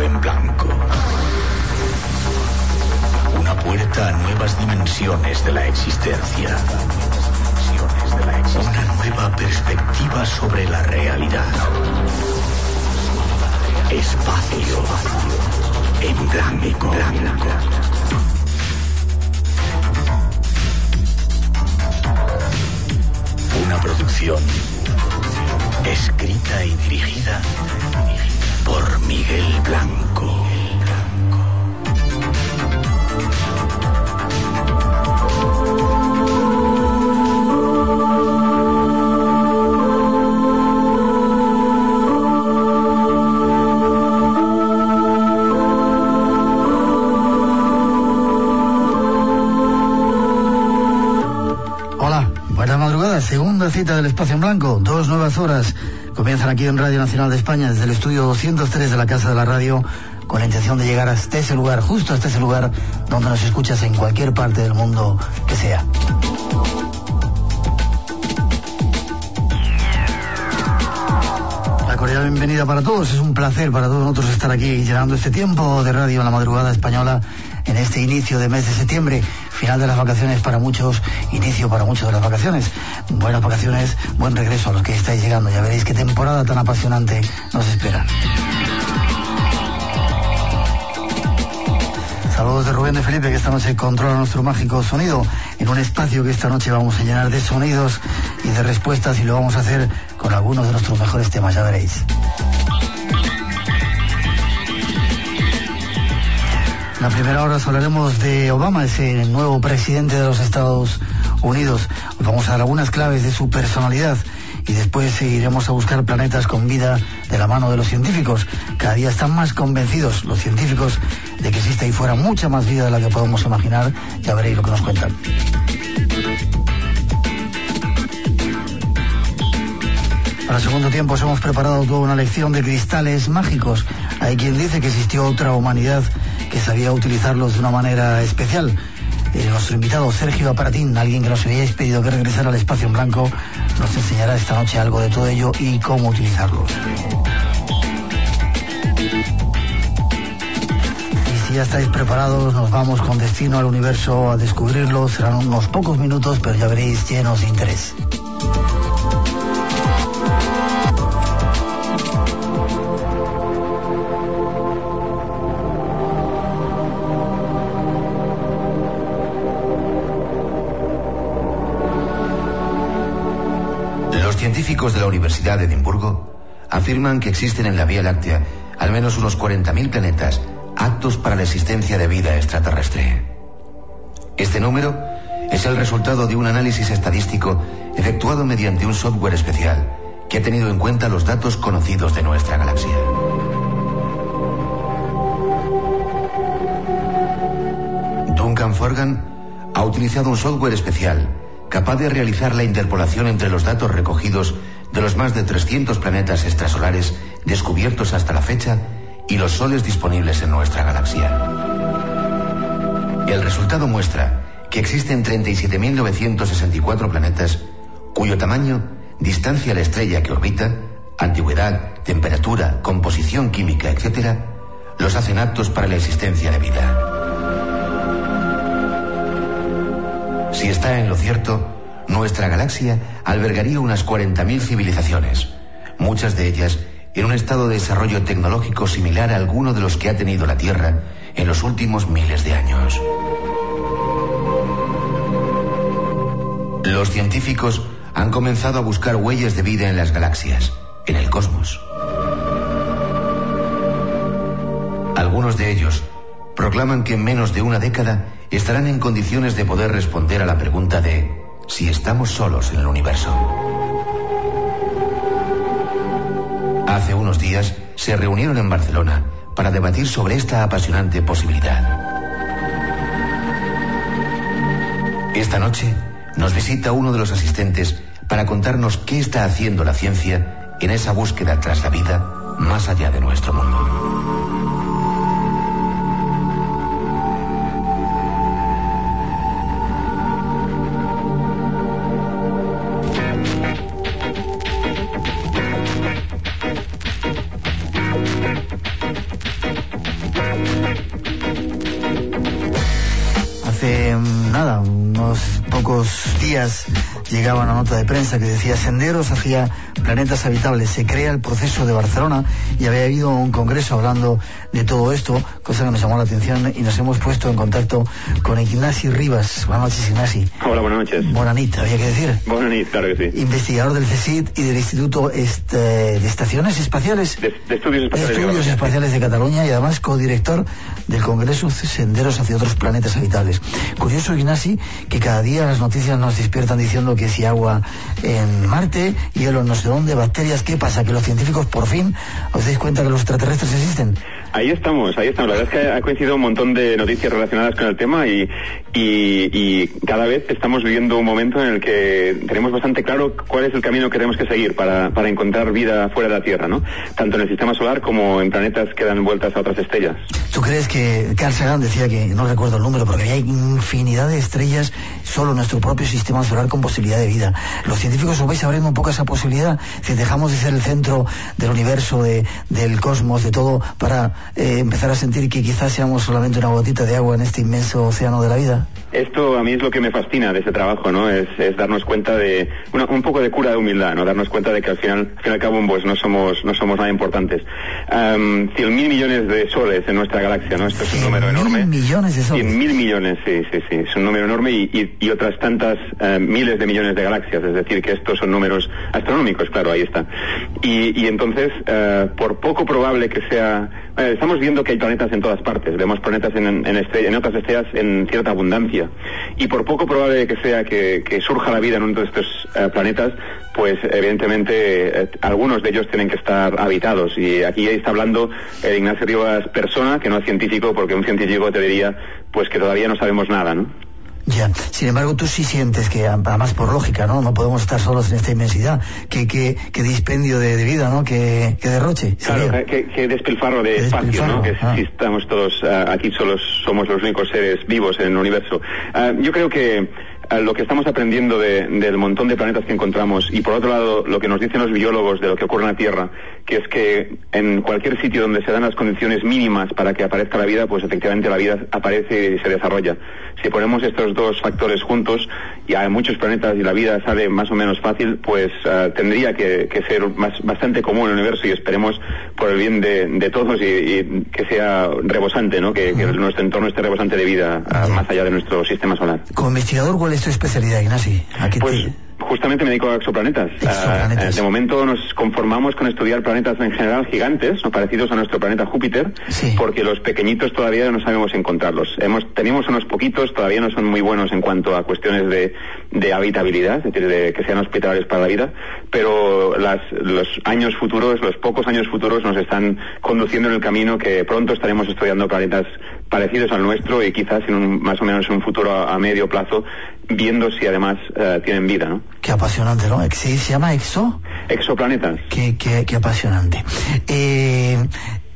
en blanco. Una puerta a nuevas dimensiones de la existencia. Una nueva perspectiva sobre la realidad. Espacio en blanco. Una producción escrita y dirigida por Miguel Blanco. Segunda cita del Espacio en Blanco, 2 nuevas horas comienzan aquí en Radio Nacional de España desde el estudio 203 de la Casa de la Radio, con la intención de llegar hasta ese lugar, justo hasta ese lugar donde nos escuchas en cualquier parte del mundo que sea. La cordial bienvenida para todos, es un placer para todos nosotros estar aquí llenando este tiempo de radio en la madrugada española en este inicio de mes de septiembre. Final de las vacaciones para muchos, inicio para muchos de las vacaciones. Buenas vacaciones, buen regreso a los que estáis llegando. Ya veréis qué temporada tan apasionante nos espera. Saludos de Rubén de Felipe, que esta noche controla nuestro mágico sonido en un espacio que esta noche vamos a llenar de sonidos y de respuestas, y lo vamos a hacer con algunos de nuestros mejores temas, ya veréis. En la primera hora hablaremos de Obama, ese nuevo presidente de los Estados Unidos. Hoy vamos a dar algunas claves de su personalidad y después iremos a buscar planetas con vida de la mano de los científicos. Cada día están más convencidos los científicos de que existe ahí fuera mucha más vida de la que podemos imaginar. Ya veréis lo que nos cuentan. Para el segundo tiempo os hemos preparado toda una lección de cristales mágicos. Hay quien dice que existió otra humanidad que sabía utilizarlos de una manera especial. Nuestro invitado Sergio Aparatín, alguien que nos habíais pedido que regresara al Espacio en Blanco, nos enseñará esta noche algo de todo ello y cómo utilizarlos. Y si ya estáis preparados, nos vamos con destino al universo a descubrirlo. Serán unos pocos minutos, pero ya veréis llenos de interés. Los científicos de la Universidad de Edimburgo afirman que existen en la Vía Láctea al menos unos 40.000 planetas aptos para la existencia de vida extraterrestre. Este número es el resultado de un análisis estadístico efectuado mediante un software especial que ha tenido en cuenta los datos conocidos de nuestra galaxia. Duncan Forgan ha utilizado un software especial capaz de realizar la interpolación entre los datos recogidos de los más de 300 planetas extrasolares descubiertos hasta la fecha y los soles disponibles en nuestra galaxia. El resultado muestra que existen 37.964 planetas cuyo tamaño, distancia a la estrella que orbita, antigüedad, temperatura, composición química, etc., los hacen aptos para la existencia de vida. Si está en lo cierto, nuestra galaxia albergaría unas 40.000 civilizaciones, muchas de ellas en un estado de desarrollo tecnológico similar a alguno de los que ha tenido la Tierra en los últimos miles de años. Los científicos han comenzado a buscar huellas de vida en las galaxias, en el cosmos. Algunos de ellos proclaman que en menos de una década estarán en condiciones de poder responder a la pregunta de si estamos solos en el universo. Hace unos días se reunieron en Barcelona para debatir sobre esta apasionante posibilidad. Esta noche nos visita uno de los asistentes para contarnos qué está haciendo la ciencia en esa búsqueda tras la vida más allá de nuestro mundo. días llegaba una nota de prensa que decía: Senderos hacia planetas habitables, se crea el proceso de Barcelona, y había habido un congreso hablando de todo esto, cosa que nos llamó la atención, y nos hemos puesto en contacto con Ignasi Rivas. Buenas noches, Ignasi. Hola, buenas noches. Buenas noches, había que decir. Buenas noches, claro que sí. Investigador del CSIC y del Instituto de Estaciones Espaciales. De Estudios Espaciales de Cataluña, y además codirector del Congreso Senderos hacia otros planetas habitables. Curioso, Ignasi, que cada día las noticias nos despiertan diciendo que si agua en Marte, hielo en no sé dónde, bacterias. ¿Qué pasa? ¿Que los científicos por fin os dais cuenta que los extraterrestres existen? Ahí estamos. La verdad es que ha coincidido un montón de noticias relacionadas con el tema y cada vez estamos viviendo un momento en el que tenemos bastante claro cuál es el camino que tenemos que seguir para encontrar vida fuera de la Tierra, ¿no? Tanto en el sistema solar como en planetas que dan vueltas a otras estrellas. ¿Tú crees que Carl Sagan decía, que no recuerdo el número, porque hay infinidad de estrellas solo en nuestro propio sistema solar con posibilidad de vida? Los científicos os vais abriendo un poco esa posibilidad, si dejamos de ser el centro del universo, del cosmos, de todo, para empezar a sentir que quizás seamos solamente una gotita de agua en este inmenso océano de la vida. Esto a mí es lo que me fascina de ese trabajo, ¿no? Es darnos cuenta de un poco de cura de humildad, ¿no? Darnos cuenta de que al fin y al cabo pues no somos nada importantes. 100.000 millones de soles en nuestra galaxia, ¿no? Esto es un número enorme. 100.000 millones de soles. 100.000 millones, sí. Es un número enorme y otras tantas miles de millones de galaxias. Es decir, que estos son números astronómicos, claro, ahí está. Y entonces, por poco probable que sea... estamos viendo que hay planetas en todas partes. Vemos planetas en otras estrellas en cierta abundancia. Y por poco probable que sea que surja la vida en uno de estos planetas, pues evidentemente algunos de ellos tienen que estar habitados. Y aquí está hablando Ignasi Rivas, persona, que no es científico, porque un científico te diría pues que todavía no sabemos nada, ¿no? Ya, sin embargo, tú sí sientes que, además por lógica, ¿no? podemos estar solos en esta inmensidad, que dispendio de vida, ¿no? Que derroche. Claro, que despilfarro de espacio, ¿no? Que si estamos todos aquí solos, somos los únicos seres vivos en el universo. Yo creo que lo que estamos aprendiendo del montón de planetas que encontramos, y por otro lado lo que nos dicen los biólogos de lo que ocurre en la Tierra, que es que en cualquier sitio donde se dan las condiciones mínimas para que aparezca la vida, pues efectivamente la vida aparece y se desarrolla. Si ponemos estos dos factores juntos y hay muchos planetas y la vida sale más o menos fácil, pues tendría que ser bastante común en el universo, y esperemos por el bien de todos y que sea rebosante, ¿no? Que nuestro entorno esté rebosante de vida más allá de nuestro sistema solar. Como investigador, ¿cuál es tu especialidad, Ignasi? Justamente me dedico a exoplanetas. De momento nos conformamos con estudiar planetas en general gigantes, ¿no? Parecidos a nuestro planeta Júpiter, sí. Porque los pequeñitos todavía no sabemos encontrarlos. Tenemos unos poquitos, todavía no son muy buenos en cuanto a cuestiones de habitabilidad, es decir, de que sean hospitalables para la vida, pero los años futuros, los pocos años futuros nos están conduciendo en el camino que pronto estaremos estudiando planetas parecidos al nuestro, y quizás más o menos en un futuro a medio plazo, viendo si además tienen vida, ¿no? Qué apasionante, ¿no? ¿Se llama exoplanetas? Qué apasionante. De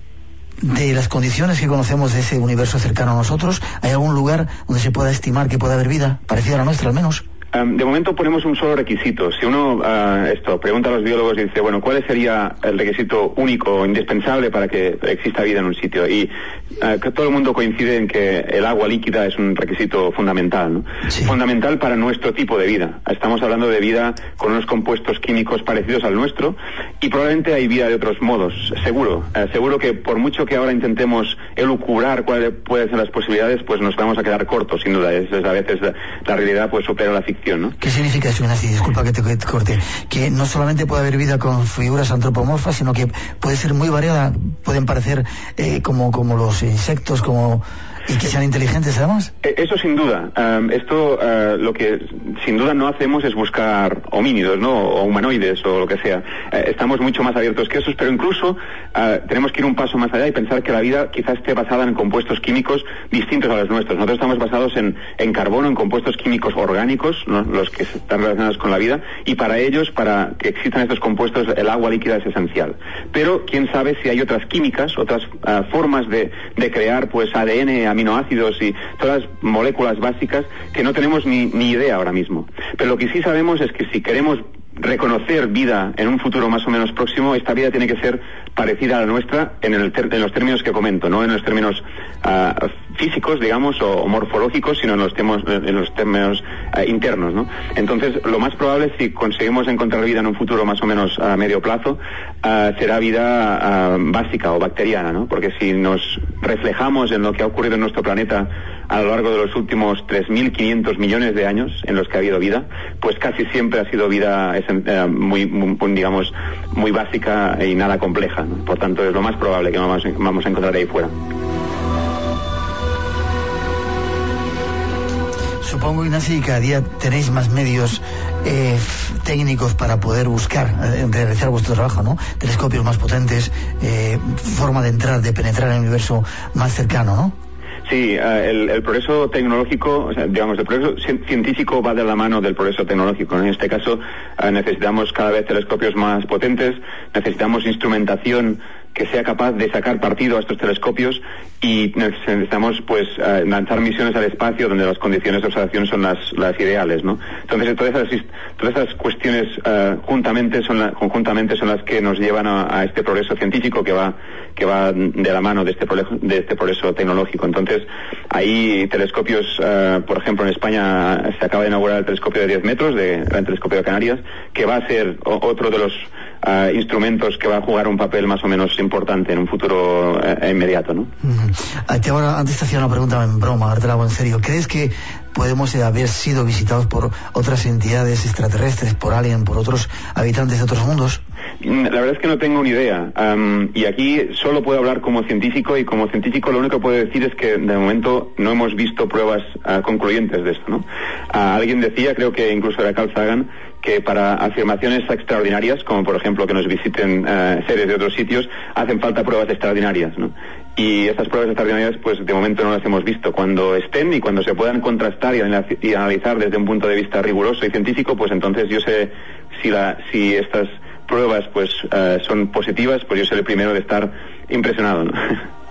las condiciones que conocemos de ese universo cercano a nosotros, ¿hay algún lugar donde se pueda estimar que pueda haber vida, parecida a la nuestra al menos? De momento ponemos un solo requisito. Si uno pregunta a los biólogos y dice, bueno, ¿cuál sería el requisito único o indispensable para que exista vida en un sitio? Y que todo el mundo coincide en que el agua líquida es un requisito fundamental, ¿no? Sí. Fundamental para nuestro tipo de vida. Estamos hablando de vida con unos compuestos químicos parecidos al nuestro, y probablemente hay vida de otros modos, seguro. Seguro que por mucho que ahora intentemos elucubrar cuáles pueden ser las posibilidades, pues nos vamos a quedar cortos, sin duda. A veces la realidad pues supera la ficción, ¿no? ¿Qué significa eso, Ignasi? Disculpa que te corte. Que no solamente puede haber vida con figuras antropomorfas, sino que puede ser muy variada, pueden parecer como los insectos, y que sean inteligentes además. Eso sin duda. Lo que sin duda no hacemos es buscar homínidos, ¿no? O humanoides o lo que sea. Estamos mucho más abiertos que esos, pero incluso tenemos que ir un paso más allá y pensar que la vida quizás esté basada en compuestos químicos distintos a los nuestros. Nosotros estamos basados en carbono, en compuestos químicos orgánicos, ¿no? Los que están relacionados con la vida, y para ellos, para que existan estos compuestos, el agua líquida es esencial. Pero quién sabe si hay otras químicas, otras formas de crear pues ADN, aminoácidos y todas las moléculas básicas que no tenemos ni idea ahora mismo. Pero lo que sí sabemos es que si queremos reconocer vida en un futuro más o menos próximo, esta vida tiene que ser parecida a la nuestra en los términos que comento, no en los términos físicos, digamos, o morfológicos, sino en los términos internos, ¿no? Entonces, lo más probable, si conseguimos encontrar vida en un futuro más o menos a medio plazo, será vida básica o bacteriana, ¿no? Porque si nos reflejamos en lo que ha ocurrido en nuestro planeta a lo largo de los últimos 3.500 millones de años en los que ha habido vida, pues casi siempre ha sido vida digamos, muy básica y nada compleja, ¿no? Por tanto, es lo más probable que vamos a encontrar ahí fuera. Supongo, Ignasi, que cada día tenéis más medios técnicos para poder buscar, realizar vuestro trabajo, ¿no? Telescopios más potentes, forma de entrar, de penetrar en el universo más cercano, ¿no? Sí, el progreso tecnológico, o sea, digamos, el progreso científico va de la mano del progreso tecnológico, ¿no? En este caso, necesitamos cada vez telescopios más potentes, necesitamos instrumentación que sea capaz de sacar partido a estos telescopios, y necesitamos, pues, lanzar misiones al espacio donde las condiciones de observación son las ideales, ¿no? Entonces, todas esas cuestiones conjuntamente son las que nos llevan a este progreso científico que va de la mano de este progreso tecnológico. Entonces, hay telescopios, por ejemplo, en España se acaba de inaugurar el telescopio de 10 metros, el Gran Telescopio de Canarias, que va a ser otro de los instrumentos que va a jugar un papel más o menos importante en un futuro inmediato, ¿no? Ahora, antes te hacía una pregunta en broma, ahora te la hago en serio. ¿Crees que podemos haber sido visitados por otras entidades extraterrestres, por alien, por otros habitantes de otros mundos? La verdad es que no tengo ni idea, y aquí solo puedo hablar como científico, y como científico lo único que puedo decir es que de momento no hemos visto pruebas concluyentes de esto, ¿no? Alguien decía, creo que incluso era Carl Sagan, que para afirmaciones extraordinarias, como por ejemplo que nos visiten seres de otros sitios, hacen falta pruebas extraordinarias, ¿no? Y estas pruebas extraordinarias, pues de momento no las hemos visto. Cuando estén y cuando se puedan contrastar y analizar desde un punto de vista riguroso y científico, pues entonces yo sé si estas pruebas pues son positivas, pues yo seré el primero de estar impresionado, ¿no?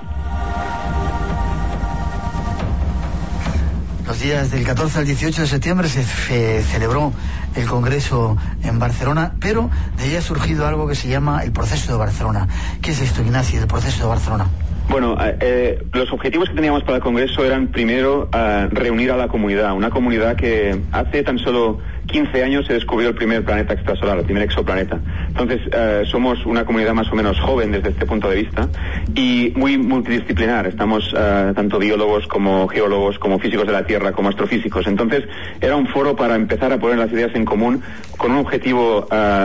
Los días del 14 al 18 de septiembre se celebró el Congreso en Barcelona, pero de ahí ha surgido algo que se llama el Proceso de Barcelona. ¿Qué es esto, Ignasi, el Proceso de Barcelona? Bueno, los objetivos que teníamos para el Congreso eran, primero, reunir a la comunidad, una comunidad que hace tan solo 15 años se descubrió el primer planeta extrasolar, el primer exoplaneta. Entonces, somos una comunidad más o menos joven desde este punto de vista y muy multidisciplinar. Estamos tanto biólogos como geólogos, como físicos de la Tierra, como astrofísicos. Entonces, era un foro para empezar a poner las ideas en común con un objetivo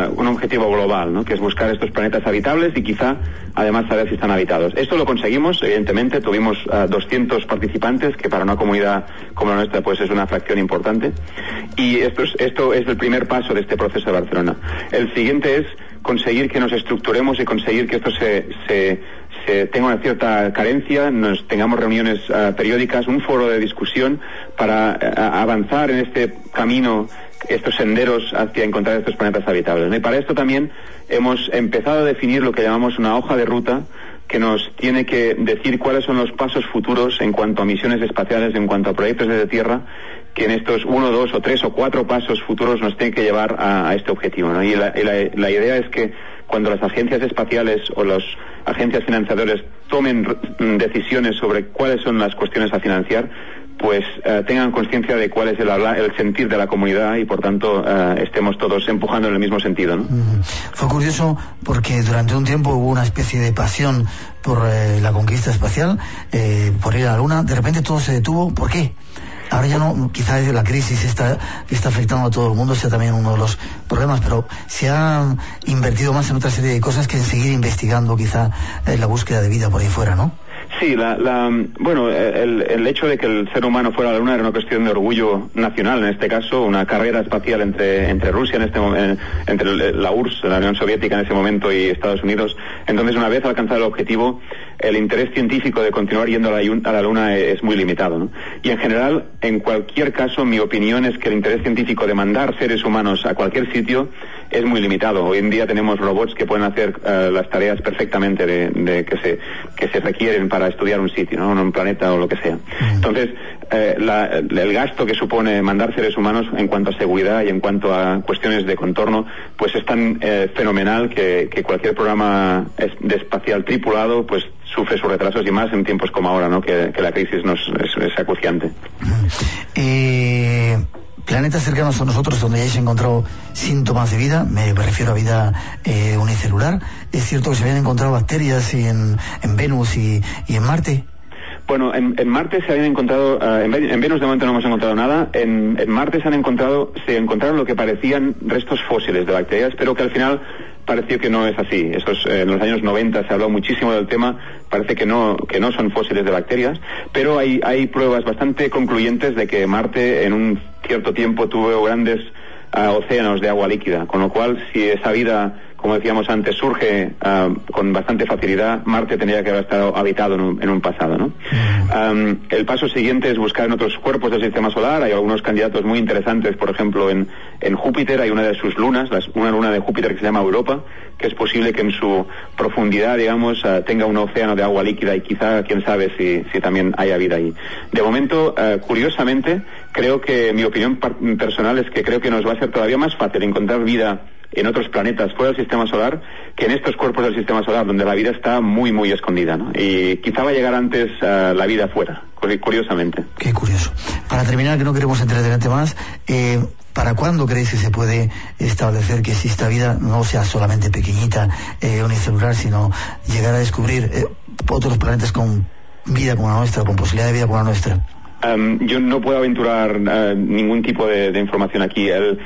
global, ¿no? Que es buscar estos planetas habitables y quizá, además, saber si están habitados. Esto lo conseguimos, evidentemente. Tuvimos 200 participantes, que para una comunidad como la nuestra, pues es una fracción importante. Y esto es el primer paso de este proceso de Barcelona. El siguiente es conseguir que nos estructuremos y conseguir que esto se tenga una cierta carencia, tengamos reuniones periódicas, un foro de discusión para avanzar en este camino, estos senderos hacia encontrar estos planetas habitables, ¿no? Y para esto también hemos empezado a definir lo que llamamos una hoja de ruta que nos tiene que decir cuáles son los pasos futuros en cuanto a misiones espaciales, en cuanto a proyectos desde Tierra, que en estos 1, 2 o 3 o 4 pasos futuros nos tienen que llevar a este objetivo, ¿no? Y la idea es que cuando las agencias espaciales o las agencias financiadoras tomen decisiones sobre cuáles son las cuestiones a financiar, pues tengan conciencia de cuál es el sentir de la comunidad y por tanto estemos todos empujando en el mismo sentido, ¿no? Fue curioso porque durante un tiempo hubo una especie de pasión por la conquista espacial, por ir a la Luna. De repente todo se detuvo. ¿Por qué? Ahora ya no, quizás la crisis que está afectando a todo el mundo sea también uno de los problemas, pero se ha invertido más en otra serie de cosas que en seguir investigando quizá la búsqueda de vida por ahí fuera, ¿no? Sí, bueno, el hecho de que el ser humano fuera a la Luna era una cuestión de orgullo nacional, en este caso, una carrera espacial entre Rusia entre la URSS, la Unión Soviética en ese momento, y Estados Unidos. Entonces, una vez alcanzado el objetivo, el interés científico de continuar yendo a la Luna es muy limitado, ¿no? Y en general, en cualquier caso, mi opinión es que el interés científico de mandar seres humanos a cualquier sitio es muy limitado. Hoy en día tenemos robots que pueden hacer las tareas perfectamente que se requieren para estudiar un sitio, ¿no? Un planeta o lo que sea. Entonces, el gasto que supone mandar seres humanos en cuanto a seguridad y en cuanto a cuestiones de contorno, pues es tan fenomenal que cualquier programa de espacial tripulado pues sufre sus retrasos, y más en tiempos como ahora, ¿no? Que la crisis es acuciante. Planetas cercanos a nosotros donde hayáis encontrado síntomas de vida, me refiero a vida unicelular, ¿es cierto que se habían encontrado bacterias en Venus y en Marte? Bueno, en Marte se habían encontrado, en Venus de momento no hemos encontrado nada. En Marte se encontraron lo que parecían restos fósiles de bacterias, pero que al final pareció que no es así. En los años 90 se habló muchísimo del tema, parece que no son fósiles de bacterias, pero hay pruebas bastante concluyentes de que Marte en un cierto tiempo tuvo grandes océanos de agua líquida, con lo cual si esa vida, como decíamos antes, surge con bastante facilidad, Marte tendría que haber estado habitado en un pasado, ¿no? El paso siguiente es buscar en otros cuerpos del sistema solar. Hay algunos candidatos muy interesantes, por ejemplo en Júpiter hay una de sus lunas, una luna de Júpiter que se llama Europa, que es posible que en su profundidad, digamos, tenga un océano de agua líquida, y quizá, quién sabe si también haya vida ahí. De momento, curiosamente, creo que mi opinión personal es que creo que nos va a ser todavía más fácil encontrar vida en otros planetas fuera del sistema solar que en estos cuerpos del sistema solar, donde la vida está muy, muy escondida, ¿no? Y quizá va a llegar antes la vida fuera, curiosamente. Qué curioso. Para terminar, que no queremos entretenerte más, ¿para cuándo creéis que se puede establecer que exista vida, no sea solamente pequeñita, unicelular, sino llegar a descubrir otros planetas con vida como la nuestra, con posibilidad de vida como la nuestra? Yo no puedo aventurar ningún tipo de información aquí.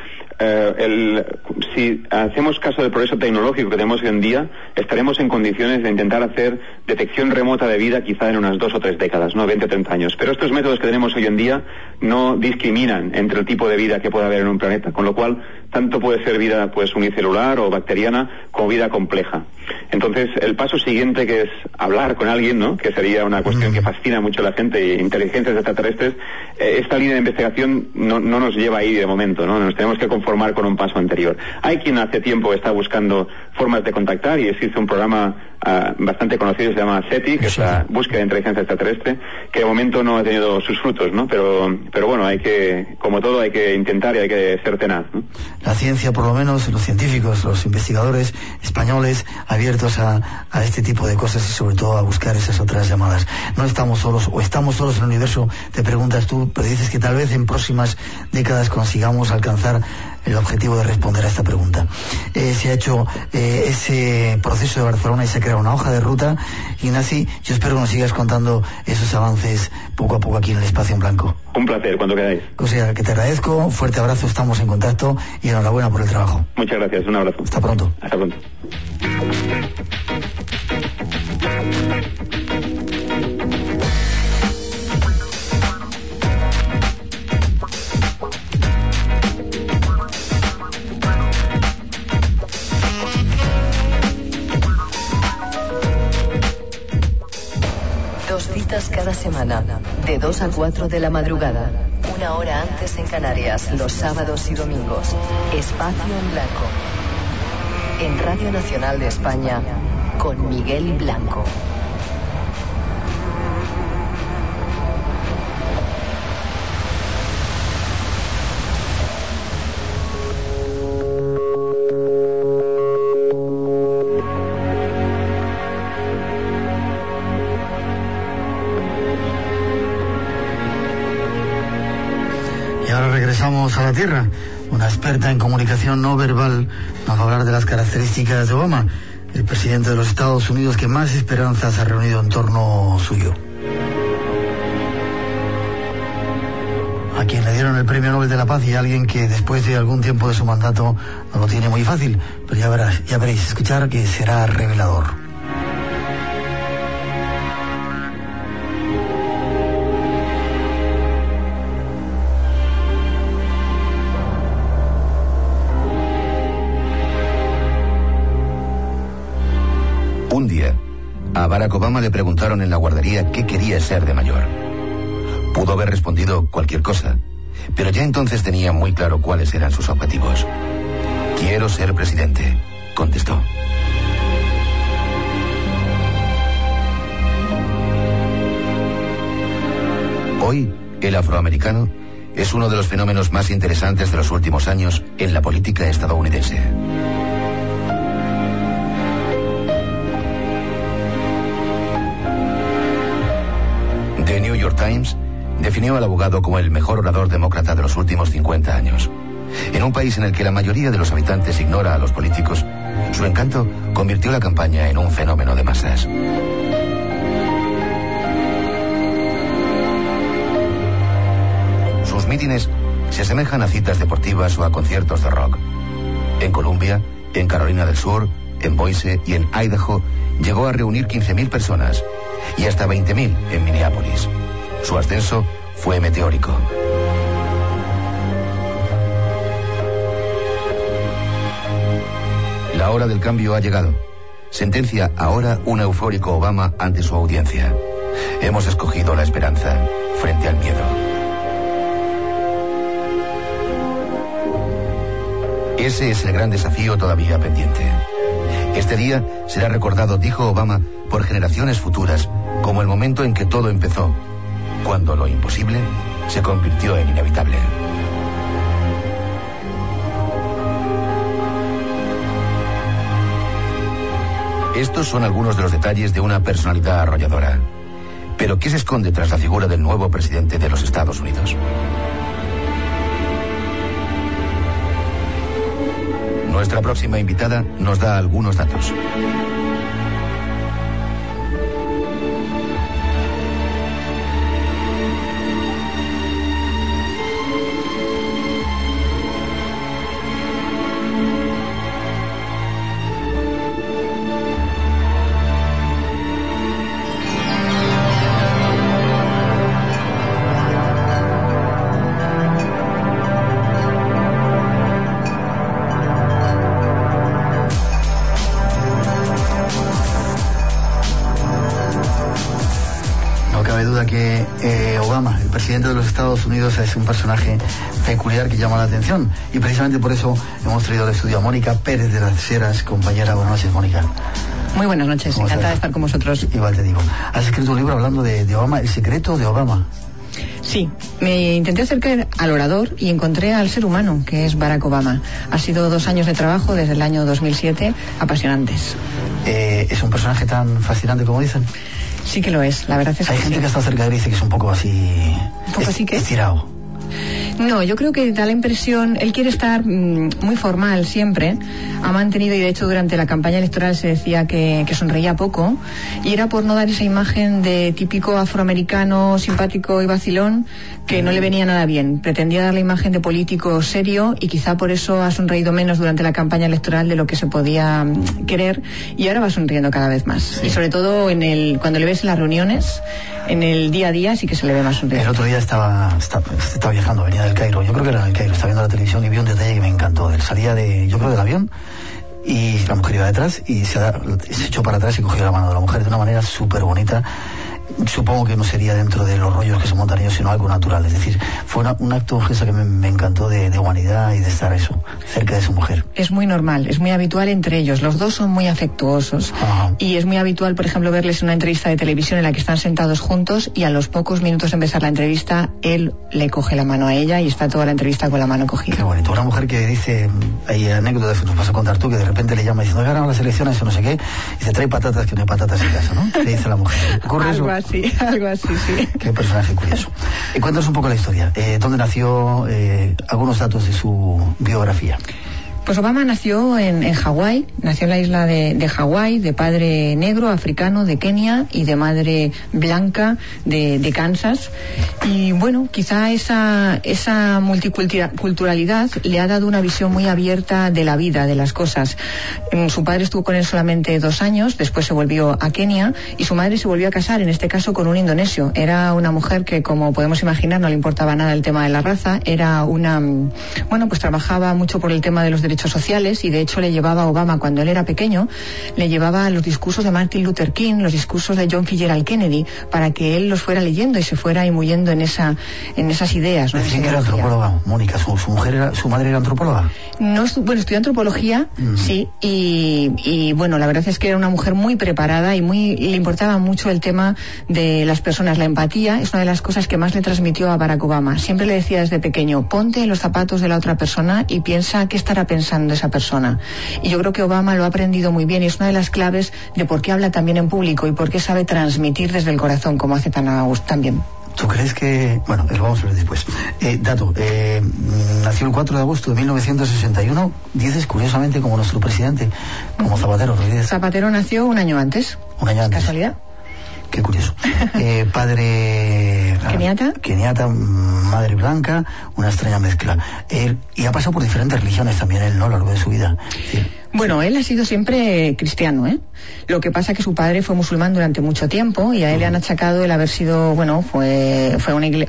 Si hacemos caso del progreso tecnológico que tenemos hoy en día, estaremos en condiciones de intentar hacer detección remota de vida quizá en unas 2 o 3 décadas, ¿no? 20 o 30 años. Pero estos métodos que tenemos hoy en día no discriminan entre el tipo de vida que puede haber en un planeta, con lo cual tanto puede ser vida pues unicelular o bacteriana como vida compleja. Entonces, el paso siguiente, que es hablar con alguien, ¿no? Que sería una cuestión que fascina mucho a la gente, inteligencias extraterrestres, esta línea de investigación no nos lleva ahí de momento, ¿no? Nos tenemos que conformar con un paso anterior. Hay quien hace tiempo está buscando formas de contactar, y existe un programa bastante conocido, se llama SETI, que es la búsqueda de inteligencia extraterrestre, que de momento no ha tenido sus frutos, ¿no? Pero bueno, como todo, hay que intentar y hay que ser tenaz, ¿no? La ciencia, por lo menos, los científicos, los investigadores españoles, abiertos a este tipo de cosas y sobre todo a buscar esas otras llamadas. No estamos solos, o estamos solos en el universo, te preguntas tú, pero dices que tal vez en próximas décadas consigamos alcanzar el objetivo de responder a esta pregunta. Se ha hecho ese proceso de Barcelona y se ha creado una hoja de ruta. Ignasi, yo espero que nos sigas contando esos avances poco a poco aquí en el Espacio en Blanco. Un placer, cuando queráis. O sea, que te agradezco, fuerte abrazo, estamos en contacto y enhorabuena por el trabajo. Muchas gracias, un abrazo. Hasta pronto. Hasta pronto. Cada semana, de 2 a 4 de la madrugada, 1 hora antes en Canarias, los sábados y domingos. Espacio en Blanco. En Radio Nacional de España, con Miguel Blanco. Regresamos a la Tierra. Una experta en comunicación no verbal nos va a hablar de las características de Obama, el presidente de los Estados Unidos que más esperanzas ha reunido en torno suyo. A quien le dieron el Premio Nobel de la Paz, y a alguien que después de algún tiempo de su mandato no lo tiene muy fácil, pero ya veréis, escuchar que será revelador. Un día, a Barack Obama le preguntaron en la guardería qué quería ser de mayor. Pudo haber respondido cualquier cosa, pero ya entonces tenía muy claro cuáles eran sus objetivos. Quiero ser presidente, contestó. Hoy, el afroamericano es uno de los fenómenos más interesantes de los últimos años en la política estadounidense. The New York Times definió al abogado como el mejor orador demócrata de los últimos 50 años. En un país en el que la mayoría de los habitantes ignora a los políticos, su encanto convirtió la campaña en un fenómeno de masas. Sus mítines se asemejan a citas deportivas o a conciertos de rock. En Columbia, en Carolina del Sur, en Boise y en Idaho llegó a reunir 15.000 personas y hasta 20.000 en Minneapolis. Su ascenso fue meteórico. La hora del cambio ha llegado. Sentencia ahora un eufórico Obama ante su audiencia. Hemos escogido la esperanza frente al miedo. Ese es el gran desafío todavía pendiente. Este día será recordado, dijo Obama, por generaciones futuras, como el momento en que todo empezó, cuando lo imposible se convirtió en inevitable. Estos son algunos de los detalles de una personalidad arrolladora. Pero ¿qué se esconde tras la figura del nuevo presidente de los Estados Unidos? Nuestra próxima invitada nos da algunos datos. Obama, el presidente de los Estados Unidos, es un personaje peculiar que llama la atención, y precisamente por eso hemos traído al estudio a Mónica Pérez de las Heras, compañera. Buenas noches, Mónica. Muy buenas noches, encantada de estar con vosotros. Igual te digo. Has escrito un libro hablando de Obama, El secreto de Obama. Sí, me intenté acercar al orador y encontré al ser humano, que es Barack Obama. Ha sido 2 años de trabajo desde el año 2007, apasionantes. ¿Es un personaje tan fascinante como dicen? Sí que lo es, la verdad es que hay gente que está cerca de él y dice que es un poco así... ¿Un poco así qué? Estirado. No, yo creo que da la impresión, él quiere estar muy formal siempre, ha mantenido, y de hecho durante la campaña electoral se decía que sonreía poco, y era por no dar esa imagen de típico afroamericano simpático y vacilón que no le venía nada bien. Pretendía dar la imagen de político serio, y quizá por eso ha sonreído menos durante la campaña electoral de lo que se podía querer, y ahora va sonriendo cada vez más. Sí. Y sobre todo cuando le ves en las reuniones, en el día a día, sí que se le ve más sonriente. El otro día estaba viajando, venía del Cairo, yo creo que era del Cairo, estaba viendo la televisión y vi un detalle que me encantó. Él salía yo creo del avión, y la mujer iba detrás y se echó para atrás y cogió la mano de la mujer de una manera súper bonita. Supongo que no sería dentro de los rollos que se montan ellos, sino algo natural. Es decir, fue un acto, un gesto que me encantó de humanidad y de estar cerca de su mujer. Es muy normal, es muy habitual entre ellos. Los dos son muy afectuosos. Ajá. Y es muy habitual, por ejemplo, verles en una entrevista de televisión en la que están sentados juntos, y a los pocos minutos de empezar la entrevista, él le coge la mano a ella y está toda la entrevista con la mano cogida. Qué bonito. Una mujer que dice, hay anécdotas que nos vas a contar tú, que de repente le llama diciendo, ganaron las elecciones o no sé qué, y dice, trae patatas, que no hay patatas en casa, ¿no? Le dice la mujer. ¿Ocurre eso? Algo así, sí. Qué personaje curioso. Cuéntanos un poco la historia. ¿Dónde nació? Algunos datos de su biografía. Pues Obama nació en Hawái, nació en la isla de Hawái, de padre negro, africano, de Kenia, y de madre blanca, de Kansas. Y bueno, quizá esa multiculturalidad le ha dado una visión muy abierta de la vida, de las cosas. Su padre estuvo con él solamente 2 años, después se volvió a Kenia, y su madre se volvió a casar, en este caso con un indonesio. Era una mujer que, como podemos imaginar, no le importaba nada el tema de la raza. Era pues trabajaba mucho por el tema de los derechos sociales, y de hecho le llevaba a Obama, cuando él era pequeño, le llevaba los discursos de Martin Luther King, los discursos de John Fitzgerald Kennedy, para que él los fuera leyendo y se fuera imbuyendo en esas ideas, ¿no? Decían que era antropóloga, Mónica. ¿Su madre era antropóloga? No, estudió antropología, sí, y bueno, la verdad es que era una mujer muy preparada y le importaba mucho el tema de las personas. La empatía es una de las cosas que más le transmitió a Barack Obama. Siempre le decía desde pequeño, ponte en los zapatos de la otra persona y piensa qué estará pensando pensando esa persona. Y yo creo que Obama lo ha aprendido muy bien y es una de las claves de por qué habla también en público y por qué sabe transmitir desde el corazón como hace tan bien. ¿Tú crees que...? Bueno, lo vamos a ver después. Nació el 4 de agosto de 1961, dices curiosamente como nuestro presidente, como Zapatero. Zapatero nació un año antes. ¿Un año antes? ¿Casualidad? Qué curioso. Padre... Keniata, madre blanca, una extraña mezcla. Y ha pasado por diferentes religiones también él, ¿no? A lo largo de su vida. Sí. Bueno, él ha sido siempre cristiano, ¿eh? Lo que pasa es que su padre fue musulmán durante mucho tiempo y a él le han achacado el haber sido, fue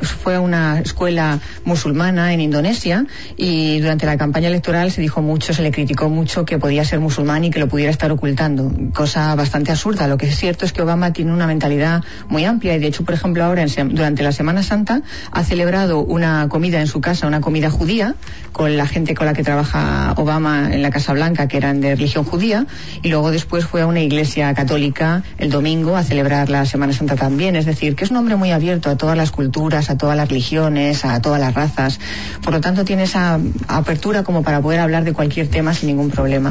a una escuela musulmana en Indonesia y durante la campaña electoral se le criticó mucho que podía ser musulmán y que lo pudiera estar ocultando, cosa bastante absurda. Lo que es cierto es que Obama tiene una mentalidad muy amplia y de hecho, por ejemplo, ahora durante la Semana Santa ha celebrado una comida en su casa, una comida judía, con la gente con la que trabaja Obama en la Casa Blanca, que eran de religión judía, y luego después fue a una iglesia católica el domingo a celebrar la Semana Santa también. Es decir, que es un hombre muy abierto a todas las culturas, a todas las religiones, a todas las razas. Por lo tanto, tiene esa apertura como para poder hablar de cualquier tema sin ningún problema.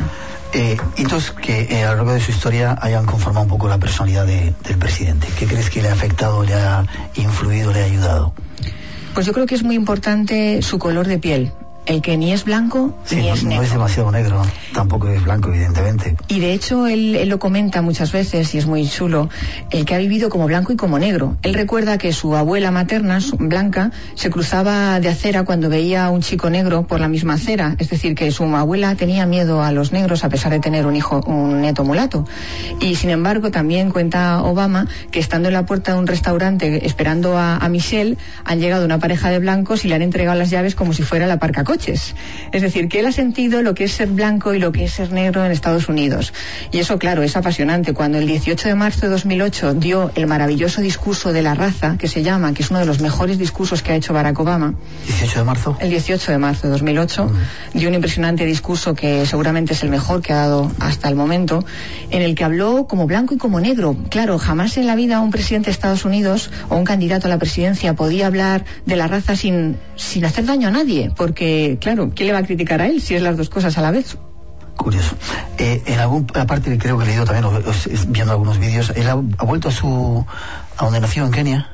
Hitos que a lo largo de su historia hayan conformado un poco la personalidad del presidente. ¿Qué crees que le ha afectado, le ha influido, le ha ayudado? Pues yo creo que es muy importante su color de piel. El que ni es blanco ni es negro. No es demasiado negro, tampoco es blanco, evidentemente. Y de hecho él lo comenta muchas veces y es muy chulo, el que ha vivido como blanco y como negro. Él recuerda que su abuela materna, blanca, se cruzaba de acera cuando veía a un chico negro por la misma acera. Es decir, que su abuela tenía miedo a los negros a pesar de tener un nieto mulato. Y sin embargo también cuenta Obama que estando en la puerta de un restaurante esperando a Michelle, han llegado una pareja de blancos y le han entregado las llaves como si fuera la parcacoches. Es decir, que él ha sentido lo que es ser blanco y lo que es ser negro en Estados Unidos. Y eso, claro, es apasionante. Cuando el 18 de marzo de 2008 dio el maravilloso discurso de la raza, que se llama, que es uno de los mejores discursos que ha hecho Barack Obama. ¿18 de marzo? El 18 de marzo de 2008 dio un impresionante discurso que seguramente es el mejor que ha dado hasta el momento, en el que habló como blanco y como negro. Claro, jamás en la vida un presidente de Estados Unidos o un candidato a la presidencia podía hablar de la raza sin hacer daño a nadie, porque claro, ¿quién le va a criticar a él si es las dos cosas a la vez? Curioso. En alguna parte que creo que he leído también, viendo algunos vídeos, él ha vuelto a donde nació, en Kenia.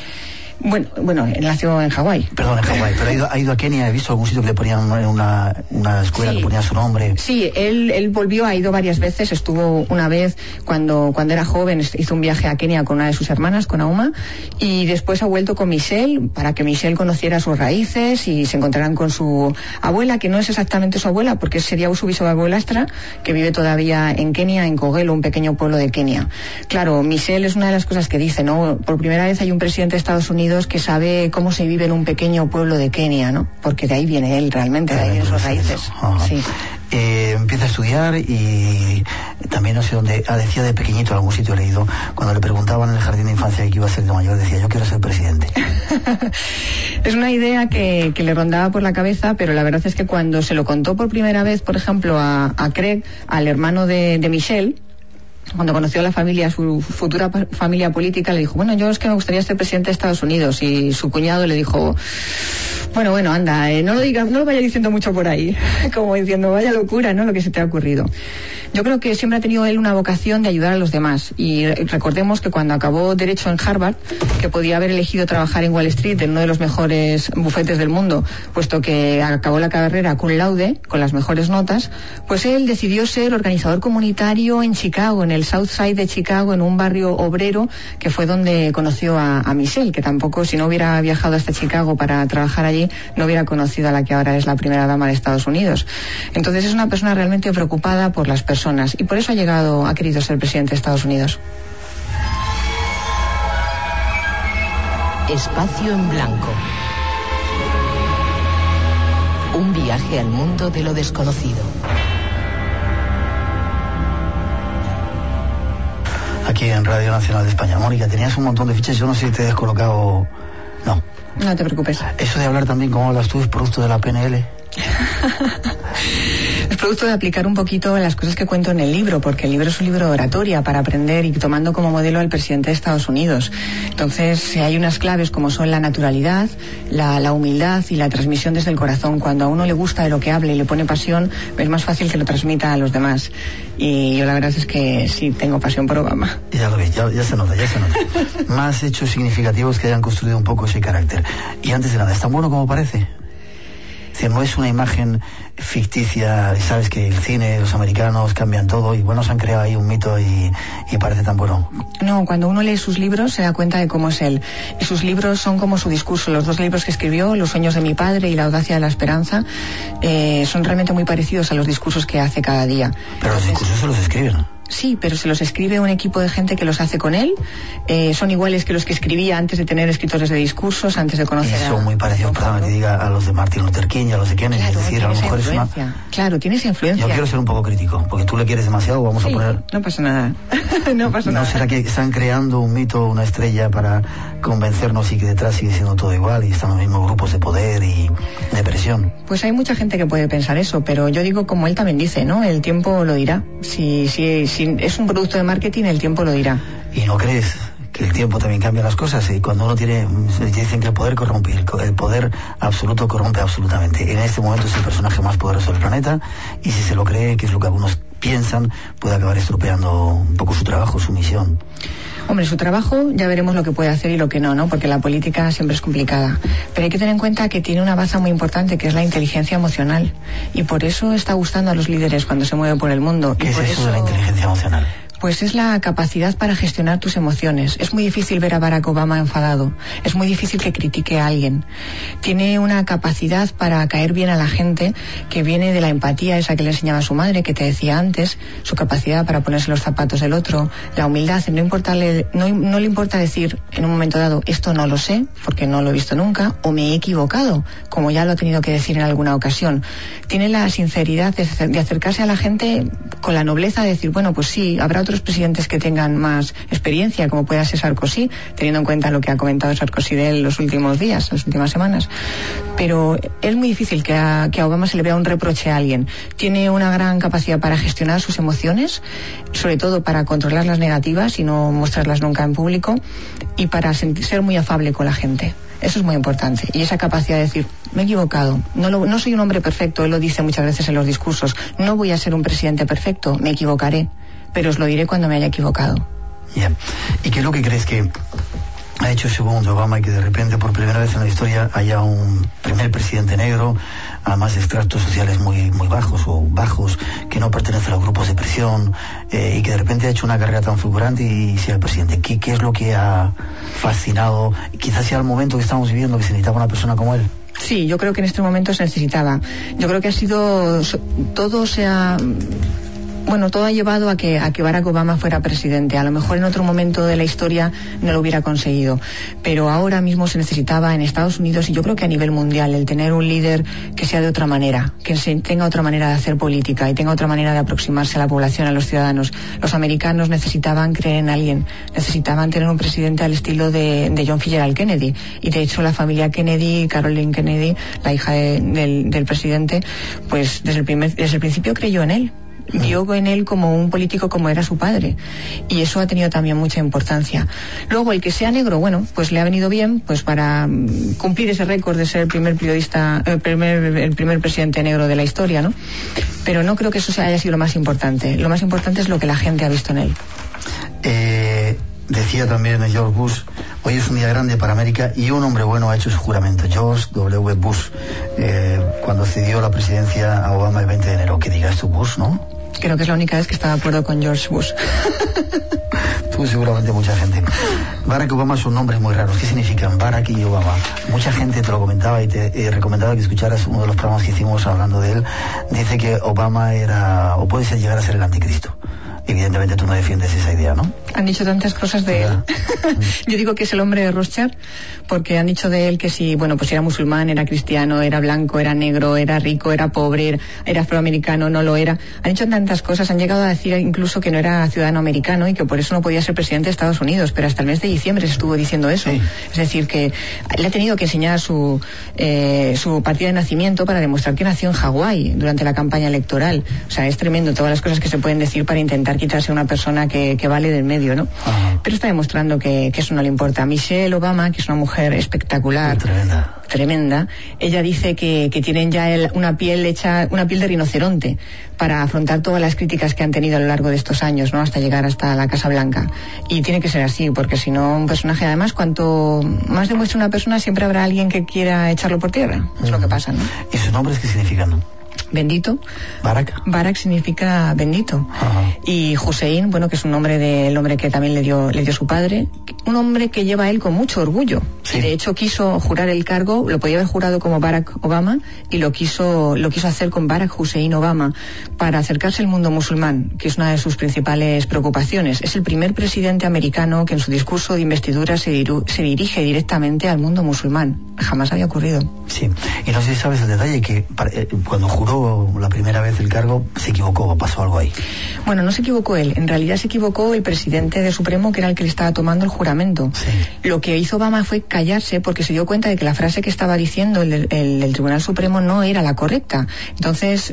Bueno, él nació en Hawái. Perdón, en Hawái, pero ha ido a Kenia. He visto algún sitio que le ponían una escuela, sí, que ponía su nombre. Sí, él volvió, ha ido varias veces. Estuvo una vez cuando era joven, hizo un viaje a Kenia con una de sus hermanas, con Auma, y después ha vuelto con Michelle para que Michelle conociera sus raíces y se encontraran con su abuela, que no es exactamente su abuela, porque sería su bisabuelastra, que vive todavía en Kenia, en Kogelo, un pequeño pueblo de Kenia. Claro, Michelle es una de las cosas que dice, ¿no? Por primera vez hay un presidente de Estados Unidos que sabe cómo se vive en un pequeño pueblo de Kenia, ¿no? Porque de ahí viene él realmente, de ahí vienen sus raíces. Sí. Empieza a estudiar y también no sé dónde, decía de pequeñito, en algún sitio he leído, cuando le preguntaban en el jardín de infancia que iba a ser de mayor, decía, yo quiero ser presidente. Es una idea que le rondaba por la cabeza, pero la verdad es que cuando se lo contó por primera vez, por ejemplo, a Craig, al hermano de Michelle, cuando conoció a la familia, su futura familia política, le dijo, bueno, yo es que me gustaría ser presidente de Estados Unidos. Y su cuñado le dijo, bueno, anda, no lo vaya diciendo mucho por ahí, como diciendo, vaya locura, ¿no?, lo que se te ha ocurrido. Yo creo que siempre ha tenido él una vocación de ayudar a los demás. Y recordemos que cuando acabó Derecho en Harvard, que podía haber elegido trabajar en Wall Street, en uno de los mejores bufetes del mundo, puesto que acabó la carrera cum laude, con las mejores notas, pues él decidió ser organizador comunitario en Chicago, en el South Side de Chicago, en un barrio obrero, que fue donde conoció a Michelle, que tampoco, si no hubiera viajado hasta Chicago para trabajar allí, no hubiera conocido a la que ahora es la primera dama de Estados Unidos. Entonces es una persona realmente preocupada por las personas y por eso ha querido ser presidente de Estados Unidos. Espacio en blanco. Un viaje al mundo de lo desconocido. Aquí en Radio Nacional de España. Mónica, tenías un montón de fichas, yo no sé si te he descolocado. No. No te preocupes. Eso de hablar también como hablas tú es producto de la PNL. Es producto de aplicar un poquito las cosas que cuento en el libro, porque el libro es un libro de oratoria para aprender y tomando como modelo al presidente de Estados Unidos. Entonces hay unas claves como son la naturalidad, la humildad y la transmisión desde el corazón. Cuando a uno le gusta de lo que habla y le pone pasión, es más fácil que lo transmita a los demás. Y yo la verdad es que sí tengo pasión por Obama. Ya lo ves, ya se nota. Más hechos significativos que hayan construido un poco ese carácter. Y antes de nada, ¿es tan bueno como parece? Es decir, no es una imagen ficticia, sabes que el cine, los americanos cambian todo y bueno, se han creado ahí un mito y parece tan bueno. No, cuando uno lee sus libros se da cuenta de cómo es él. Y sus libros son como su discurso. Los dos libros que escribió, Los sueños de mi padre y La audacia de la esperanza, son realmente muy parecidos a los discursos que hace cada día. Pero los discursos se los escriben. Sí, pero se los escribe un equipo de gente que los hace con él. Son iguales que los que escribía antes de tener escritores de discursos, antes de conocer a... son muy parecidos, perdón, que diga, a los de Martin Luther King y a los de Kennedy. Claro, es decir, a lo mejor es una... Claro, tienes influencia. Yo quiero ser un poco crítico, porque tú le quieres demasiado, vamos a poner... No pasa nada. No pasa nada. ¿No será que están creando un mito, una estrella para convencernos y que detrás sigue siendo todo igual y están los mismos grupos de poder y de presión? Pues hay mucha gente que puede pensar eso, pero yo digo como él también dice, ¿no? El tiempo lo dirá. Si es un producto de marketing, el tiempo lo dirá. ¿Y no crees que el tiempo también cambia las cosas? Y cuando uno tiene, dicen que el poder corrompe, el poder absoluto corrompe absolutamente. En este momento es el personaje más poderoso del planeta y si se lo cree, que es lo que algunos piensan, puede acabar estropeando un poco su trabajo, su misión. Hombre, su trabajo ya veremos lo que puede hacer y lo que no, porque la política siempre es complicada. Pero hay que tener en cuenta que tiene una baza muy importante, que es la inteligencia emocional. Y por eso está gustando a los líderes cuando se mueven por el mundo. ¿Qué es eso de la inteligencia emocional? Pues es la capacidad para gestionar tus emociones. Es muy difícil ver a Barack Obama enfadado. Es muy difícil que critique a alguien. Tiene una capacidad para caer bien a la gente que viene de la empatía, esa que le enseñaba su madre, que te decía antes, su capacidad para ponerse los zapatos del otro, la humildad. No le importa decir en un momento dado, esto no lo sé, porque no lo he visto nunca, o me he equivocado, como ya lo ha tenido que decir en alguna ocasión. Tiene la sinceridad de acercarse a la gente con la nobleza de decir, bueno, pues sí, habrá otros presidentes que tengan más experiencia, como pueda ser Sarkozy, teniendo en cuenta lo que ha comentado Sarkozy de él los últimos días, las últimas semanas. Pero es muy difícil que a Obama se le vea un reproche a alguien. Tiene una gran capacidad para gestionar sus emociones, sobre todo para controlar las negativas y no mostrarlas nunca en público, y para ser muy afable con la gente. Eso es muy importante. Y esa capacidad de decir, me he equivocado, no soy un hombre perfecto, él lo dice muchas veces en los discursos, no voy a ser un presidente perfecto, me equivocaré, pero os lo diré cuando me haya equivocado. Bien. ¿Y qué es lo que crees que ha hecho según Obama y que de repente por primera vez en la historia haya un primer presidente negro, además de estratos sociales muy bajos o bajos, que no pertenece a los grupos de presión, y que de repente ha hecho una carrera tan fulgurante y sea el presidente? ¿Qué es lo que ha fascinado? Quizás sea el momento que estamos viviendo, que se necesitaba una persona como él. Sí, yo creo que en este momento se necesitaba. Yo creo que todo ha llevado a que Barack Obama fuera presidente. A lo mejor en otro momento de la historia no lo hubiera conseguido, pero ahora mismo se necesitaba en Estados Unidos, y yo creo que a nivel mundial, el tener un líder que sea de otra manera, que tenga otra manera de hacer política y tenga otra manera de aproximarse a la población, a los ciudadanos. Los americanos necesitaban creer en alguien, necesitaban tener un presidente al estilo de John Fitzgerald Kennedy, y de hecho la familia Kennedy, Caroline Kennedy, la hija del presidente, pues desde el principio creyó en él. Vio en él como un político como era su padre, y eso ha tenido también mucha importancia. Luego el que sea negro, bueno, pues le ha venido bien pues para cumplir ese récord de ser el primer presidente negro de la historia, ¿no? Pero no creo que eso haya sido lo más importante. Lo más importante es lo que la gente ha visto en él. Decía también George Bush, hoy es un día grande para América y un hombre bueno ha hecho su juramento. George W. Bush, cuando cedió la presidencia a Obama el 20 de enero. Que digas tú, Bush, ¿no? Creo que es la única vez que está de acuerdo con George Bush. Tú seguramente mucha gente. Barack Obama son nombres muy raros. ¿Qué significan Barack y Obama? Mucha gente te lo comentaba y te recomendaba que escucharas uno de los programas que hicimos hablando de él. Dice que Obama era, o puede ser llegar a ser el anticristo. evidentemente tú no defiendes esa idea, ¿no? Han dicho tantas cosas de él. Yo digo que es el hombre de Rothschild, porque han dicho de él que si, bueno, pues era musulmán, era cristiano, era blanco, era negro, era rico, era pobre, era afroamericano, no lo era. Han dicho tantas cosas, han llegado a decir incluso que no era ciudadano americano y que por eso no podía ser presidente de Estados Unidos, pero hasta el mes de diciembre se estuvo diciendo eso. Sí. Es decir, que le ha tenido que enseñar su partida de nacimiento para demostrar que nació en Hawái durante la campaña electoral. O sea, es tremendo todas las cosas que se pueden decir para intentar quitarse a una persona que vale del medio, ¿no? Ajá. Pero está demostrando que eso no le importa. Michelle Obama, que es una mujer espectacular, tremenda, ella dice que tienen ya una piel de rinoceronte para afrontar todas las críticas que han tenido a lo largo de estos años, ¿no? Hasta llegar hasta la Casa Blanca. Y tiene que ser así, porque si no, un personaje, además, cuanto más demuestra una persona, siempre habrá alguien que quiera echarlo por tierra. Es lo que pasa, ¿no? ¿Y sus nombres qué significan? Bendito. Barak significa bendito. Ajá. Y Hussein, bueno, que es un nombre del hombre que también le dio su padre, un hombre que lleva él con mucho orgullo. Sí. De hecho quiso jurar el cargo, lo podía haber jurado como Barack Obama y lo quiso hacer con Barack Hussein Obama para acercarse al mundo musulmán, que es una de sus principales preocupaciones. Es el primer presidente americano que en su discurso de investidura se dirige directamente al mundo musulmán. Jamás había ocurrido. Sí, y no sé si sabes el detalle que cuando juró la primera vez el cargo, se equivocó o pasó algo ahí. Bueno, no se equivocó él, en realidad se equivocó el presidente del Supremo, que era el que le estaba tomando el juramento. Sí. Lo que hizo Obama fue callarse porque se dio cuenta de que la frase que estaba diciendo el Tribunal Supremo no era la correcta. Entonces,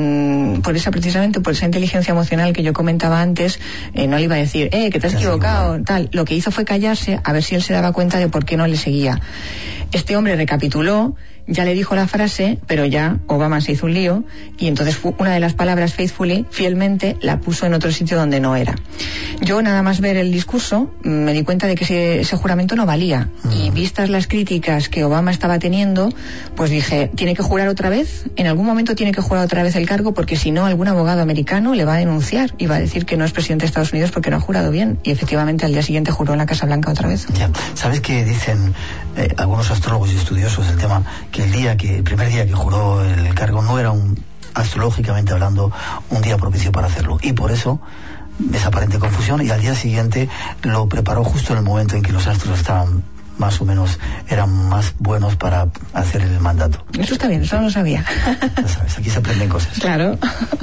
precisamente por esa inteligencia emocional que yo comentaba antes, no le iba a decir, que te has equivocado, tal. Lo que hizo fue callarse a ver si él se daba cuenta de por qué no le seguía. Este hombre recapituló, ya le dijo la frase, pero ya Obama se hizo un lío y entonces una de las palabras faithfully, fielmente, la puso en otro sitio donde no era. Yo nada más ver el discurso me di cuenta de que ese juramento no valía y vistas las críticas que Obama estaba teniendo, pues dije, tiene que jurar otra vez, en algún momento tiene que jurar otra vez el cargo porque si no algún abogado americano le va a denunciar y va a decir que no es presidente de Estados Unidos porque no ha jurado bien y efectivamente al día siguiente juró en la Casa Blanca otra vez. Ya. ¿Sabes qué dicen algunos astrólogos y estudiosos del tema? Que el primer día que juró el cargo no era astrológicamente hablando un día propicio para hacerlo y por eso esa aparente confusión y al día siguiente lo preparó justo en el momento en que los astros estaban más o menos, eran más buenos para hacer el mandato. Eso está bien, eso no lo sabía. Ya sabes, aquí se aprenden cosas. Claro.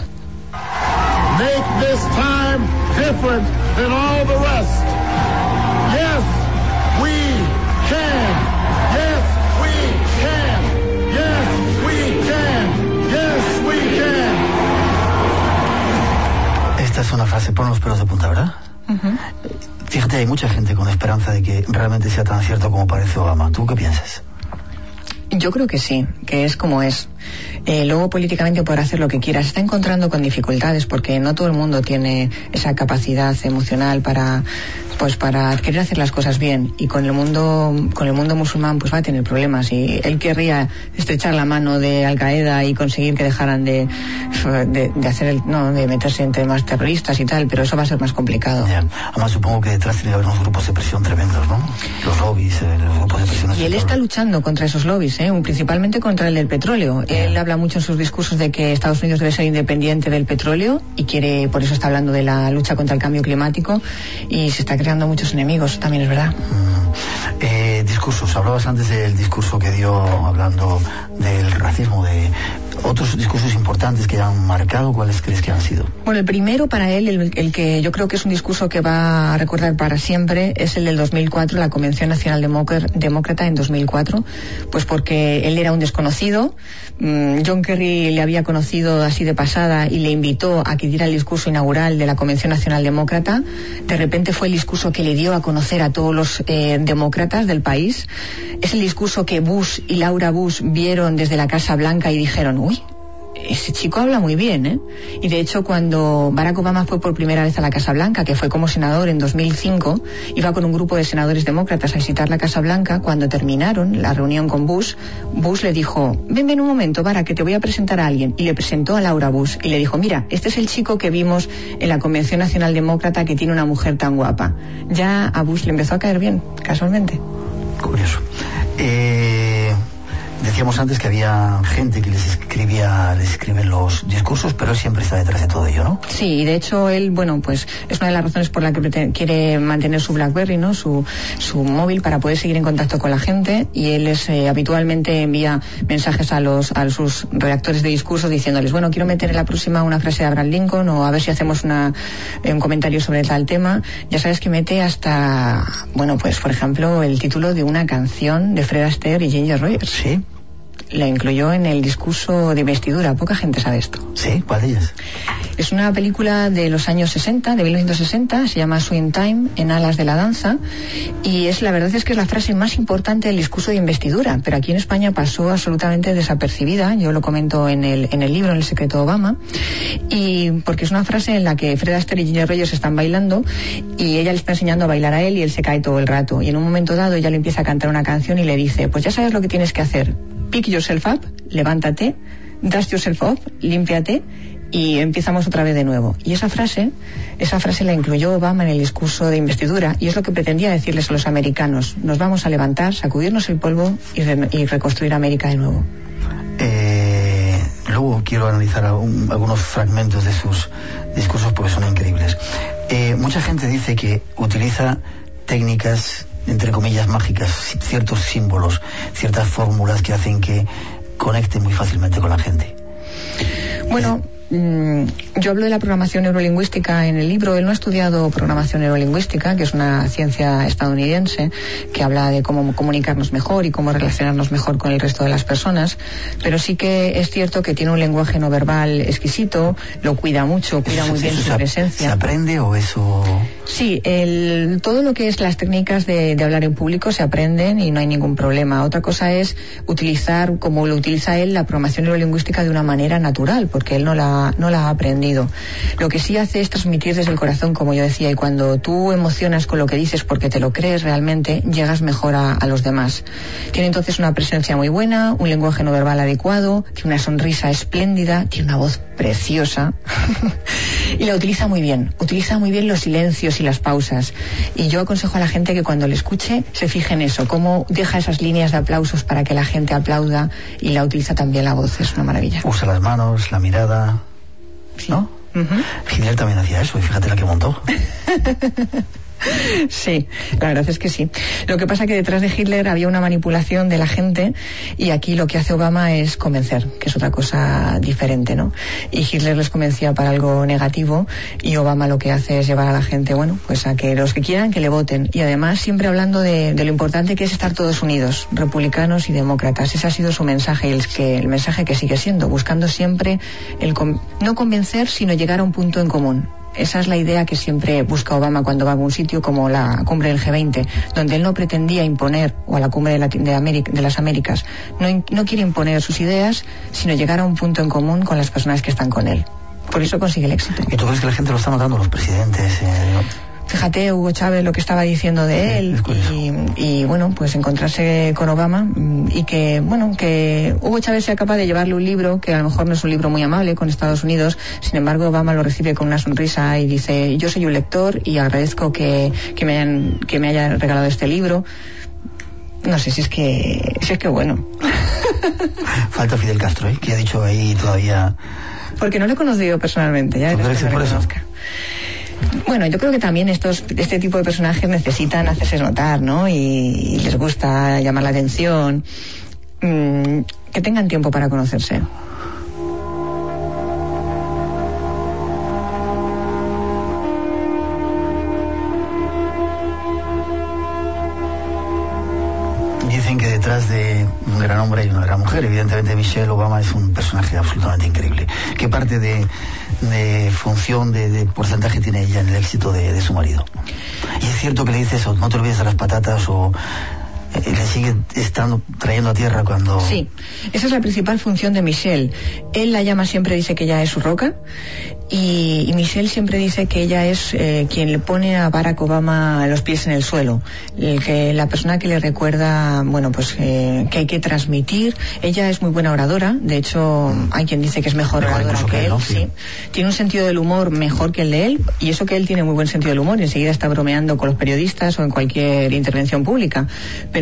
Make this time different than all the rest. Yes, we can. Yes, we can. Yes, we can. Yes, we can. Esta es una frase, pon los pelos de punta, ¿verdad? Uh-huh. Fíjate, hay mucha gente con esperanza de que realmente sea tan cierto como parece Obama. ¿Tú qué piensas? Yo creo que sí, que es como es. Luego políticamente podrá hacer lo que quiera. Se está encontrando con dificultades porque no todo el mundo tiene esa capacidad emocional para querer hacer las cosas bien y con el mundo musulmán pues va a tener problemas y él querría estrechar la mano de Al Qaeda y conseguir que dejaran de meterse en temas terroristas y tal, pero eso va a ser más complicado. Ya. Además supongo que detrás tiene que haber unos grupos de presión tremendos, ¿no? Los lobbies, los grupos de presión. Y él está luchando contra esos lobbies, principalmente contra el del petróleo. Yeah. Él habla mucho en sus discursos de que Estados Unidos debe ser independiente del petróleo y por eso está hablando de la lucha contra el cambio climático y se está creando muchos enemigos, también es verdad. Discursos, hablabas antes del discurso que dio hablando del racismo, de otros discursos importantes que han marcado, ¿cuáles crees que han sido? Bueno, el primero para él, el que yo creo que es un discurso que va a recordar para siempre, es el del 2004, la Convención Nacional Demócrata en 2004, pues porque él era un desconocido. John Kerry le había conocido así de pasada y le invitó a que diera el discurso inaugural de la Convención Nacional Demócrata. De repente fue el discurso que le dio a conocer a todos los demócratas del país. Es el discurso que Bush y Laura Bush vieron desde la Casa Blanca y dijeron, uy, ese chico habla muy bien, ¿eh? Y de hecho cuando Barack Obama fue por primera vez a la Casa Blanca, que fue como senador en 2005, iba con un grupo de senadores demócratas a visitar la Casa Blanca. Cuando terminaron la reunión con Bush le dijo, ven un momento, Barack, que te voy a presentar a alguien. Y le presentó a Laura Bush y le dijo, mira, este es el chico que vimos en la Convención Nacional Demócrata que tiene una mujer tan guapa. Ya a Bush le empezó a caer bien, casualmente. Curioso. Decíamos Decíamos antes que había gente que les escribe los discursos, pero él siempre está detrás de todo ello, ¿no? Sí, y de hecho él, bueno, pues es una de las razones por la que quiere mantener su BlackBerry, ¿no? Su móvil, para poder seguir en contacto con la gente, y él habitualmente envía mensajes a sus redactores de discursos diciéndoles, bueno, quiero meter en la próxima una frase de Abraham Lincoln, o a ver si hacemos un comentario sobre tal tema. Ya sabes que mete hasta, bueno, pues por ejemplo, el título de una canción de Fred Astaire y Ginger Rogers. Sí. La incluyó en el discurso de investidura. Poca gente sabe esto. Sí, ¿cuál de ellas? Es una película de los años 60, de 1960, se llama Swing Time, en alas de la danza, y la verdad es que es la frase más importante del discurso de investidura, pero aquí en España pasó absolutamente desapercibida. Yo lo comento en el libro, en El secreto de Obama, y porque es una frase en la que Fred Astaire y Ginger Rogers están bailando, y ella le está enseñando a bailar a él, y él se cae todo el rato, y en un momento dado ella le empieza a cantar una canción y le dice, pues ya sabes lo que tienes que hacer: pick yourself up, levántate, dust yourself up, límpiate, y empezamos otra vez de nuevo. Y esa frase la incluyó Obama en el discurso de investidura, y es lo que pretendía decirles a los americanos: nos vamos a levantar, sacudirnos el polvo y reconstruir América de nuevo. Luego quiero analizar algunos fragmentos de sus discursos porque son increíbles. Mucha gente dice que utiliza técnicas, entre comillas, mágicas, ciertos símbolos, ciertas fórmulas que hacen que conecte muy fácilmente con la gente. Bueno, yo hablo de la programación neurolingüística en el libro. Él no ha estudiado programación neurolingüística, que es una ciencia estadounidense que habla de cómo comunicarnos mejor y cómo relacionarnos mejor con el resto de las personas, pero sí que es cierto que tiene un lenguaje no verbal exquisito, lo cuida mucho, cuida muy bien su presencia. ¿Se aprende o eso...? Sí, todo lo que es las técnicas de hablar en público se aprenden y no hay ningún problema. Otra cosa es utilizar, como lo utiliza él, la programación neurolingüística de una manera natural, porque él no la ha aprendido. Lo que sí hace es transmitir desde el corazón, como yo decía, y cuando tú emocionas con lo que dices porque te lo crees realmente, llegas mejor a los demás. Tiene entonces una presencia muy buena, un lenguaje no verbal adecuado, tiene una sonrisa espléndida, tiene una voz preciosa y la utiliza muy bien los silencios y las pausas, y yo aconsejo a la gente que cuando le escuche se fije en eso, cómo deja esas líneas de aplausos para que la gente aplauda, y la utiliza también la voz. Es una maravilla. Usa las manos, la mirada, ¿no? Uh-huh. Hitler también hacía eso, y fíjate la que montó. Sí, la verdad es que sí. Lo que pasa que detrás de Hitler había una manipulación de la gente, y aquí lo que hace Obama es convencer, que es otra cosa diferente, ¿no? Y Hitler les convencía para algo negativo, y Obama lo que hace es llevar a la gente, bueno, pues a que los que quieran que le voten, y además siempre hablando de lo importante que es estar todos unidos, republicanos y demócratas. Ese ha sido su mensaje, y el mensaje que sigue siendo, buscando siempre no convencer, sino llegar a un punto en común. Esa es la idea que siempre busca Obama cuando va a algún sitio como la cumbre del G20, donde él no pretendía imponer, o a la cumbre de las Américas, no quiere imponer sus ideas, sino llegar a un punto en común con las personas que están con él. Por eso consigue el éxito. ¿Y tú crees que la gente lo está notando, los presidentes? Fíjate, Hugo Chávez, lo que estaba diciendo de él, y bueno, pues encontrarse con Obama, y que Hugo Chávez sea capaz de llevarle un libro que a lo mejor no es un libro muy amable con Estados Unidos, sin embargo Obama lo recibe con una sonrisa y dice: yo soy un lector y agradezco que me haya regalado este libro. No sé si es que bueno. Falta Fidel Castro, que ha dicho ahí todavía. Porque no le he conocido personalmente, ya verás que no le conozca. Bueno, yo creo que también este tipo de personajes necesitan hacerse notar, ¿no? Y les gusta llamar la atención. Que tengan tiempo para conocerse. Dicen que detrás de un gran hombre hay una gran mujer. Evidentemente Michelle Obama es un personaje absolutamente increíble. ¿Qué parte de función, de porcentaje tiene ella en el éxito de su marido? Y es cierto que le dice eso: no te olvides de las patatas, o le sigue trayendo a tierra cuando... Sí, esa es la principal función de Michelle. Él la llama siempre, dice que ella es su roca, y Michelle siempre dice que ella es quien le pone a Barack Obama los pies en el suelo, la persona que le recuerda, bueno, pues que hay que transmitir. Ella es muy buena oradora, de hecho hay quien dice que es mejor oradora que él, ¿no? Sí. Tiene un sentido del humor mejor que el de él, y eso que él tiene muy buen sentido del humor, y enseguida está bromeando con los periodistas o en cualquier intervención pública, pero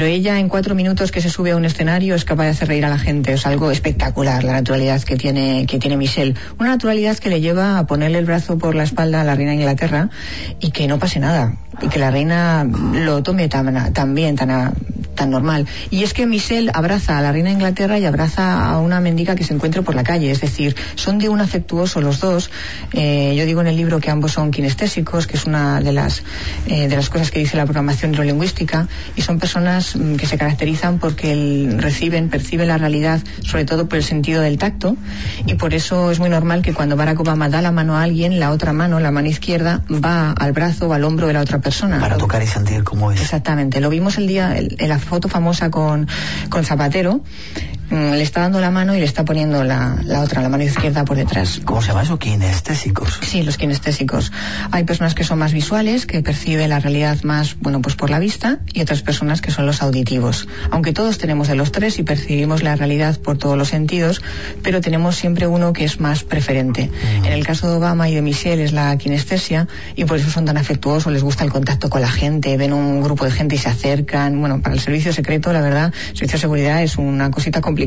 pero ella en 4 minutos que se sube a un escenario es capaz de hacer reír a la gente. Es algo espectacular la naturalidad que tiene Michelle. Una naturalidad que le lleva a ponerle el brazo por la espalda a la reina de Inglaterra y que no pase nada, y que la reina lo tome tan bien, tan normal. Y es que Michelle abraza a la reina de Inglaterra y abraza a una mendiga que se encuentre por la calle, es decir, son de un afectuoso los dos. Yo digo en el libro que ambos son kinestésicos, que es una de las cosas que dice la programación neurolingüística, y son personas que se caracterizan porque perciben la realidad sobre todo por el sentido del tacto, y por eso es muy normal que cuando Barack Obama da la mano a alguien, la otra mano, la mano izquierda, va al brazo o al hombro de la otra persona. Para tocar y sentir cómo es. Exactamente. Lo vimos el día, en la foto famosa con Zapatero. Le está dando la mano y le está poniendo la mano izquierda por detrás. ¿Cómo se llama eso? Kinestésicos. Sí, los kinestésicos. Hay personas que son más visuales, que perciben la realidad más, pues por la vista, y otras personas que son los auditivos. Aunque todos tenemos de los tres y percibimos la realidad por todos los sentidos, pero tenemos siempre uno que es más preferente. En el caso de Obama y de Michelle es la kinestesia, y por eso son tan afectuosos, les gusta el contacto con la gente, ven un grupo de gente y se acercan. Bueno, para el servicio secreto, la verdad, el servicio de seguridad es una cosita complicada.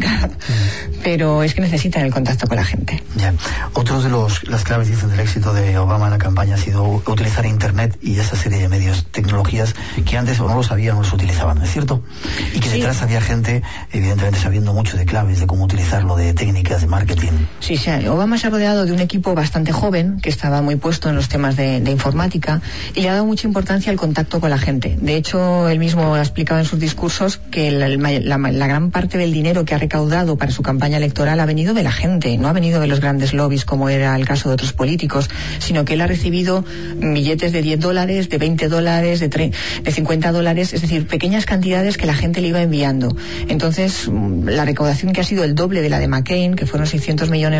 Pero es que necesitan el contacto con la gente. Ya. Otros de las claves, dicen, del éxito de Obama en la campaña ha sido utilizar Internet y esa serie de medios, tecnologías que antes o no lo sabían o no se utilizaban, ¿es cierto? Y que detrás había gente, evidentemente, sabiendo mucho de claves, de cómo utilizarlo, de técnicas, de marketing. Sí, Obama se ha rodeado de un equipo bastante joven, que estaba muy puesto en los temas de informática, y le ha dado mucha importancia al contacto con la gente. De hecho, él mismo ha explicado en sus discursos que la gran parte del dinero que ha recaudado para su campaña electoral ha venido de la gente, no ha venido de los grandes lobbies como era el caso de otros políticos, sino que él ha recibido billetes de $10, de $20, de $50, es decir, pequeñas cantidades que la gente le iba enviando. Entonces, la recaudación, que ha sido el doble de la de McCain, que fueron $600 millones.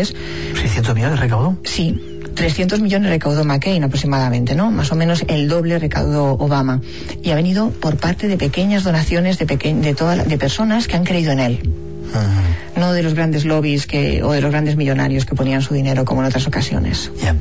¿600 millones recaudó? Sí. 300 millones recaudó McCain aproximadamente, ¿no? Más o menos el doble recaudó Obama. Y ha venido por parte de pequeñas donaciones de personas que han creído en él. No de los grandes lobbies o de los grandes millonarios que ponían su dinero como en otras ocasiones. Ya.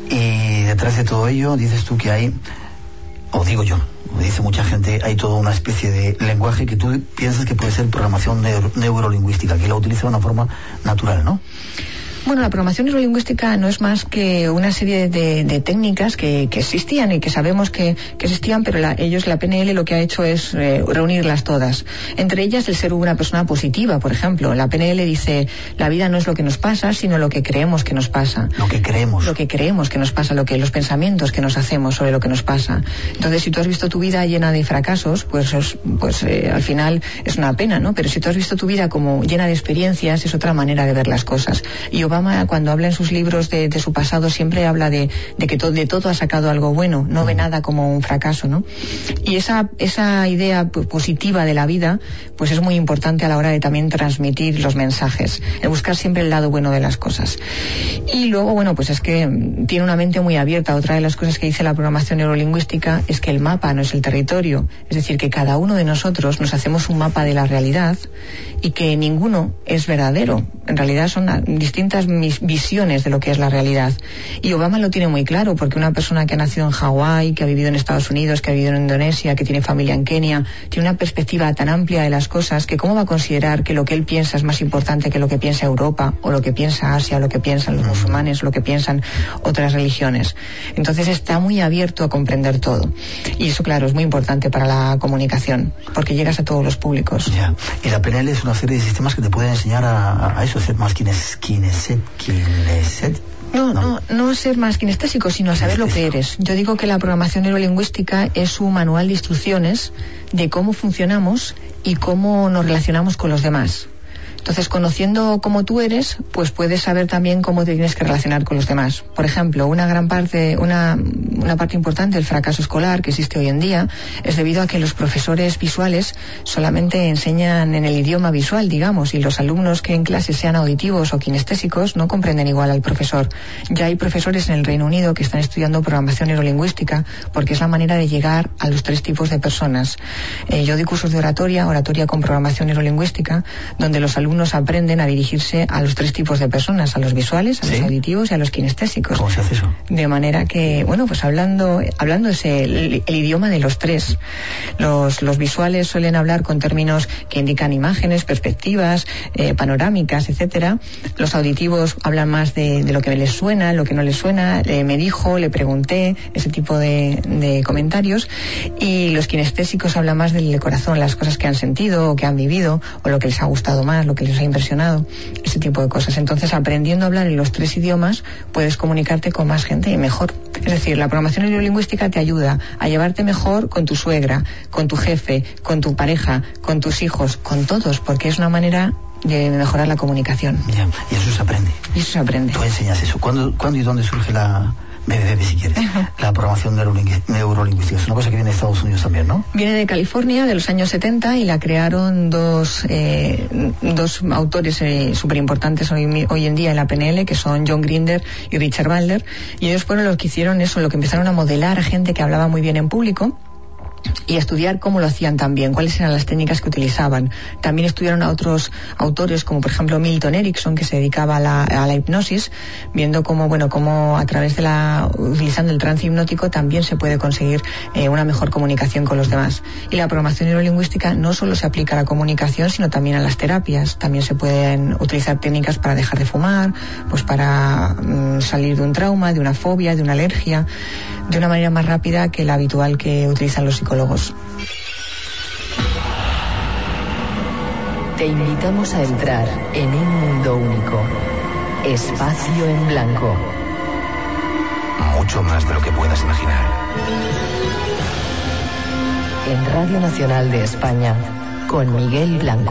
Y detrás de todo ello, dices tú que hay, o digo yo, dice mucha gente, hay toda una especie de lenguaje que tú piensas que puede ser programación neurolingüística, que la utiliza de una forma natural, ¿no? Bueno, la programación neurolingüística no es más que una serie de técnicas que existían y que sabemos que existían, pero la PNL lo que ha hecho es reunirlas todas. Entre ellas el ser una persona positiva, por ejemplo. La PNL dice, la vida no es lo que nos pasa, sino lo que creemos que nos pasa. Lo que creemos. Lo que creemos que nos pasa, los pensamientos que nos hacemos sobre lo que nos pasa. Entonces, si tú has visto tu vida llena de fracasos, pues al final es una pena, ¿no? Pero si tú has visto tu vida como llena de experiencias, es otra manera de ver las cosas. Y Obama, cuando habla en sus libros de su pasado, siempre habla de que de todo ha sacado algo bueno, no ve nada como un fracaso, ¿no? Y esa idea positiva de la vida, pues es muy importante a la hora de también transmitir los mensajes, el buscar siempre el lado bueno de las cosas. Y luego, bueno, pues es que tiene una mente muy abierta. Otra de las cosas que dice la programación neurolingüística es que el mapa no es el territorio, es decir, que cada uno de nosotros nos hacemos un mapa de la realidad y que ninguno es verdadero. En realidad son distintas visiones de lo que es la realidad. Y Obama lo tiene muy claro, porque una persona que ha nacido en Hawái, que ha vivido en Estados Unidos, que ha vivido en Indonesia, que tiene familia en Kenia, tiene una perspectiva tan amplia de las cosas, que cómo va a considerar que lo que él piensa es más importante que lo que piensa Europa, o lo que piensa Asia, o lo que piensan los musulmanes, o lo que piensan otras religiones. Entonces está muy abierto a comprender todo. Y eso, claro, es muy importante para la comunicación, porque llegas a todos los públicos. Ya. Y la PNL es una serie de sistemas que te pueden enseñar a eso, a ser más No ser más kinestésico, sino a saber lo que eres. Yo digo que la programación neurolingüística es un manual de instrucciones de cómo funcionamos y cómo nos relacionamos con los demás. Entonces, conociendo cómo tú eres, pues puedes saber también cómo te tienes que relacionar con los demás. Por ejemplo, una parte importante del fracaso escolar que existe hoy en día es debido a que los profesores visuales solamente enseñan en el idioma visual, digamos, y los alumnos que en clase sean auditivos o kinestésicos no comprenden igual al profesor. Ya hay profesores en el Reino Unido que están estudiando programación neurolingüística porque es la manera de llegar a los 3 tipos de personas. Yo doy cursos de oratoria con programación neurolingüística, donde los alumnos alumnos aprenden a dirigirse a los 3 tipos de personas, a los visuales, a los auditivos y a los kinestésicos. ¿Cómo se hace eso? De manera que, bueno, pues hablando el idioma de los 3. Los visuales suelen hablar con términos que indican imágenes, perspectivas, panorámicas, etcétera. Los auditivos hablan más de lo que les suena, lo que no les suena, me dijo, le pregunté, ese tipo de comentarios. Y los kinestésicos hablan más del corazón, las cosas que han sentido o que han vivido, o lo que les ha gustado más, lo que les ha impresionado, ese tipo de cosas. Entonces, aprendiendo a hablar en los 3 idiomas, puedes comunicarte con más gente y mejor. Es decir, la programación neurolingüística te ayuda a llevarte mejor con tu suegra, con tu jefe, con tu pareja, con tus hijos, con todos, porque es una manera de mejorar la comunicación. Ya, y eso se aprende. Y eso se aprende. Tú enseñas eso. ¿Cuándo y dónde surge la... Bebe, si quieres. La programación neurolingüística es una cosa que viene de Estados Unidos también, ¿no? Viene de California, de los años 70, y la crearon dos autores súper importantes hoy en día en la PNL, que son John Grinder y Richard Bandler, y ellos fueron los que hicieron eso, lo que empezaron a modelar a gente que hablaba muy bien en público, y a estudiar cómo lo hacían también, cuáles eran las técnicas que utilizaban. También estudiaron a otros autores, como por ejemplo Milton Erickson, que se dedicaba a la hipnosis, viendo cómo a través utilizando el trance hipnótico también se puede conseguir una mejor comunicación con los demás. Y la programación neurolingüística no solo se aplica a la comunicación, sino también a las terapias. También se pueden utilizar técnicas para dejar de fumar, pues para salir de un trauma, de una fobia, de una alergia, de una manera más rápida que la habitual que utilizan los psicólogos. Te invitamos a entrar en un mundo único. Espacio en blanco. Mucho más de lo que puedas imaginar. En Radio Nacional de España, con Miguel Blanco.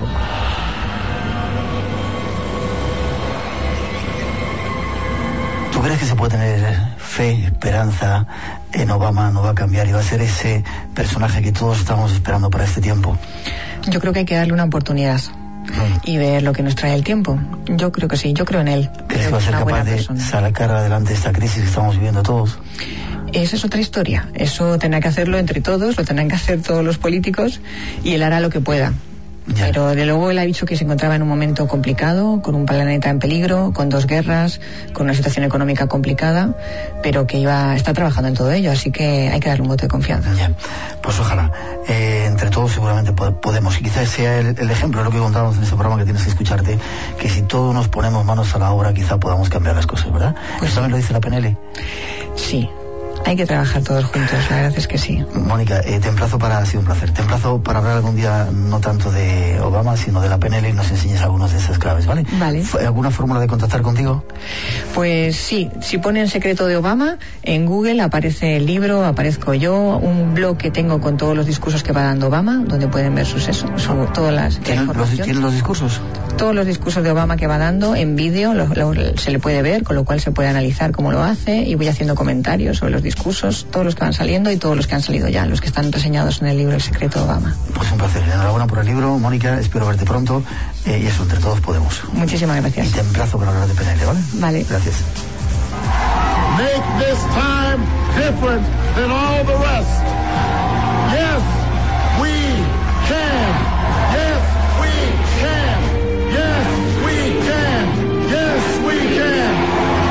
¿Tú crees que se puede tener fe, esperanza en Obama? No va a cambiar y va a ser ese personaje que todos estamos esperando para este tiempo. Yo creo que hay que darle una oportunidad y ver lo que nos trae el tiempo. Yo creo que sí, yo creo en él. ¿Crees que va a ser capaz de sacar adelante esta crisis que estamos viviendo todos? Esa es otra historia. Eso tendrá que hacerlo entre todos, lo tendrán que hacer todos los políticos, y él hará lo que pueda. Ya. Pero de luego él ha dicho que se encontraba en un momento complicado, con un planeta en peligro, con 2 guerras, con una situación económica complicada, pero que está trabajando en todo ello, así que hay que darle un voto de confianza. Ya. Pues ojalá, entre todos seguramente podemos, y quizás sea el ejemplo, lo que contábamos en este programa, que tienes que escucharte, que si todos nos ponemos manos a la obra, quizá podamos cambiar las cosas, ¿verdad? Pues ¿eso también lo dice la PNL? Sí. Hay que trabajar todos juntos, la verdad es que sí. Mónica, ha sido un placer. Te emplazo para hablar algún día no tanto de Obama, sino de la PNL, y nos enseñes algunas de esas claves, ¿vale? Vale. ¿Alguna fórmula de contactar contigo? Pues sí, si ponen Secreto de Obama, en Google aparece el libro, aparezco yo, un blog que tengo con todos los discursos que va dando Obama, donde pueden ver todas las... ¿Tienen los discursos? Todos los discursos de Obama que va dando en vídeo, se le puede ver, con lo cual se puede analizar cómo lo hace, y voy haciendo comentarios sobre los discursos, todos los que van saliendo y todos los que han salido ya, los que están reseñados en el libro El Secreto de Obama. Pues un placer, enhorabuena por el libro, Mónica, espero verte pronto, y eso, entre todos podemos. Muchísimas gracias. Y te emplazo para hablar de PNL, ¿vale? Vale. Gracias. Make this time different than all the rest. Yes, we can. Yes, we can. Yes, we can. Yes, we can.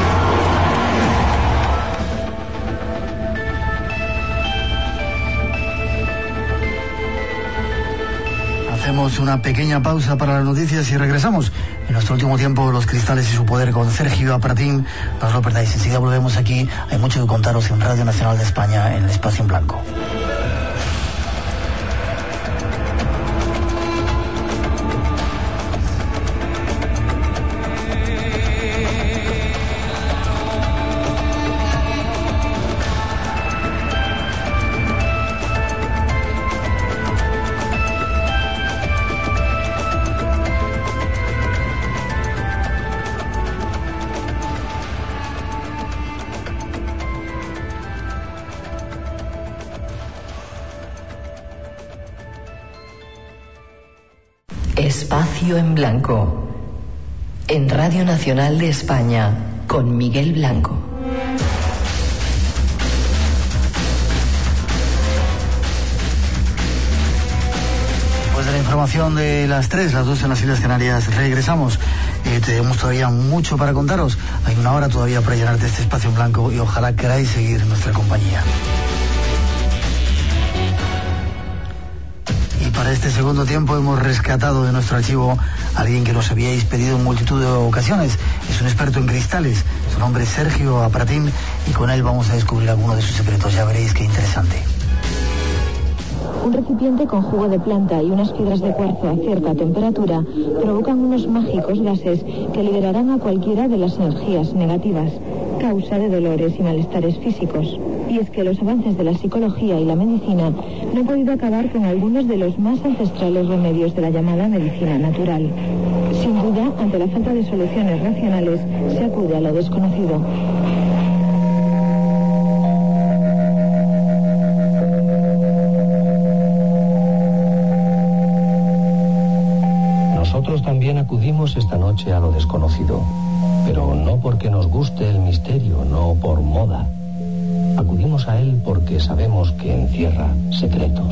Hacemos una pequeña pausa para las noticias y regresamos. En nuestro último tiempo, los cristales y su poder, con Sergio Apratín. No os lo perdáis, enseguida volvemos aquí. Hay mucho que contaros en Radio Nacional de España, en el Espacio en Blanco. Espacio en Blanco, en Radio Nacional de España, con Miguel Blanco. Después de la información de las 3, las 2 en las Islas Canarias. Regresamos. Tenemos todavía mucho para contaros. Hay una hora todavía para llenar de este espacio en blanco y ojalá queráis seguir en nuestra compañía. Y para este segundo tiempo hemos rescatado de nuestro archivo a alguien que nos habíais pedido en multitud de ocasiones. Es un experto en cristales. Su nombre es Sergio Apratín y con él vamos a descubrir algunos de sus secretos. Ya veréis qué interesante. Un recipiente con jugo de planta y unas piedras de cuarzo a cierta temperatura provocan unos mágicos gases que liberarán a cualquiera de las energías negativas, causa de dolores y malestares físicos. Y es que los avances de la psicología y la medicina no han podido acabar con algunos de los más ancestrales remedios de la llamada medicina natural. Sin duda, ante la falta de soluciones racionales, se acude a lo desconocido. Nosotros también acudimos esta noche a lo desconocido, pero no porque nos guste el misterio, no por moda. Acudimos a él porque sabemos que encierra secretos.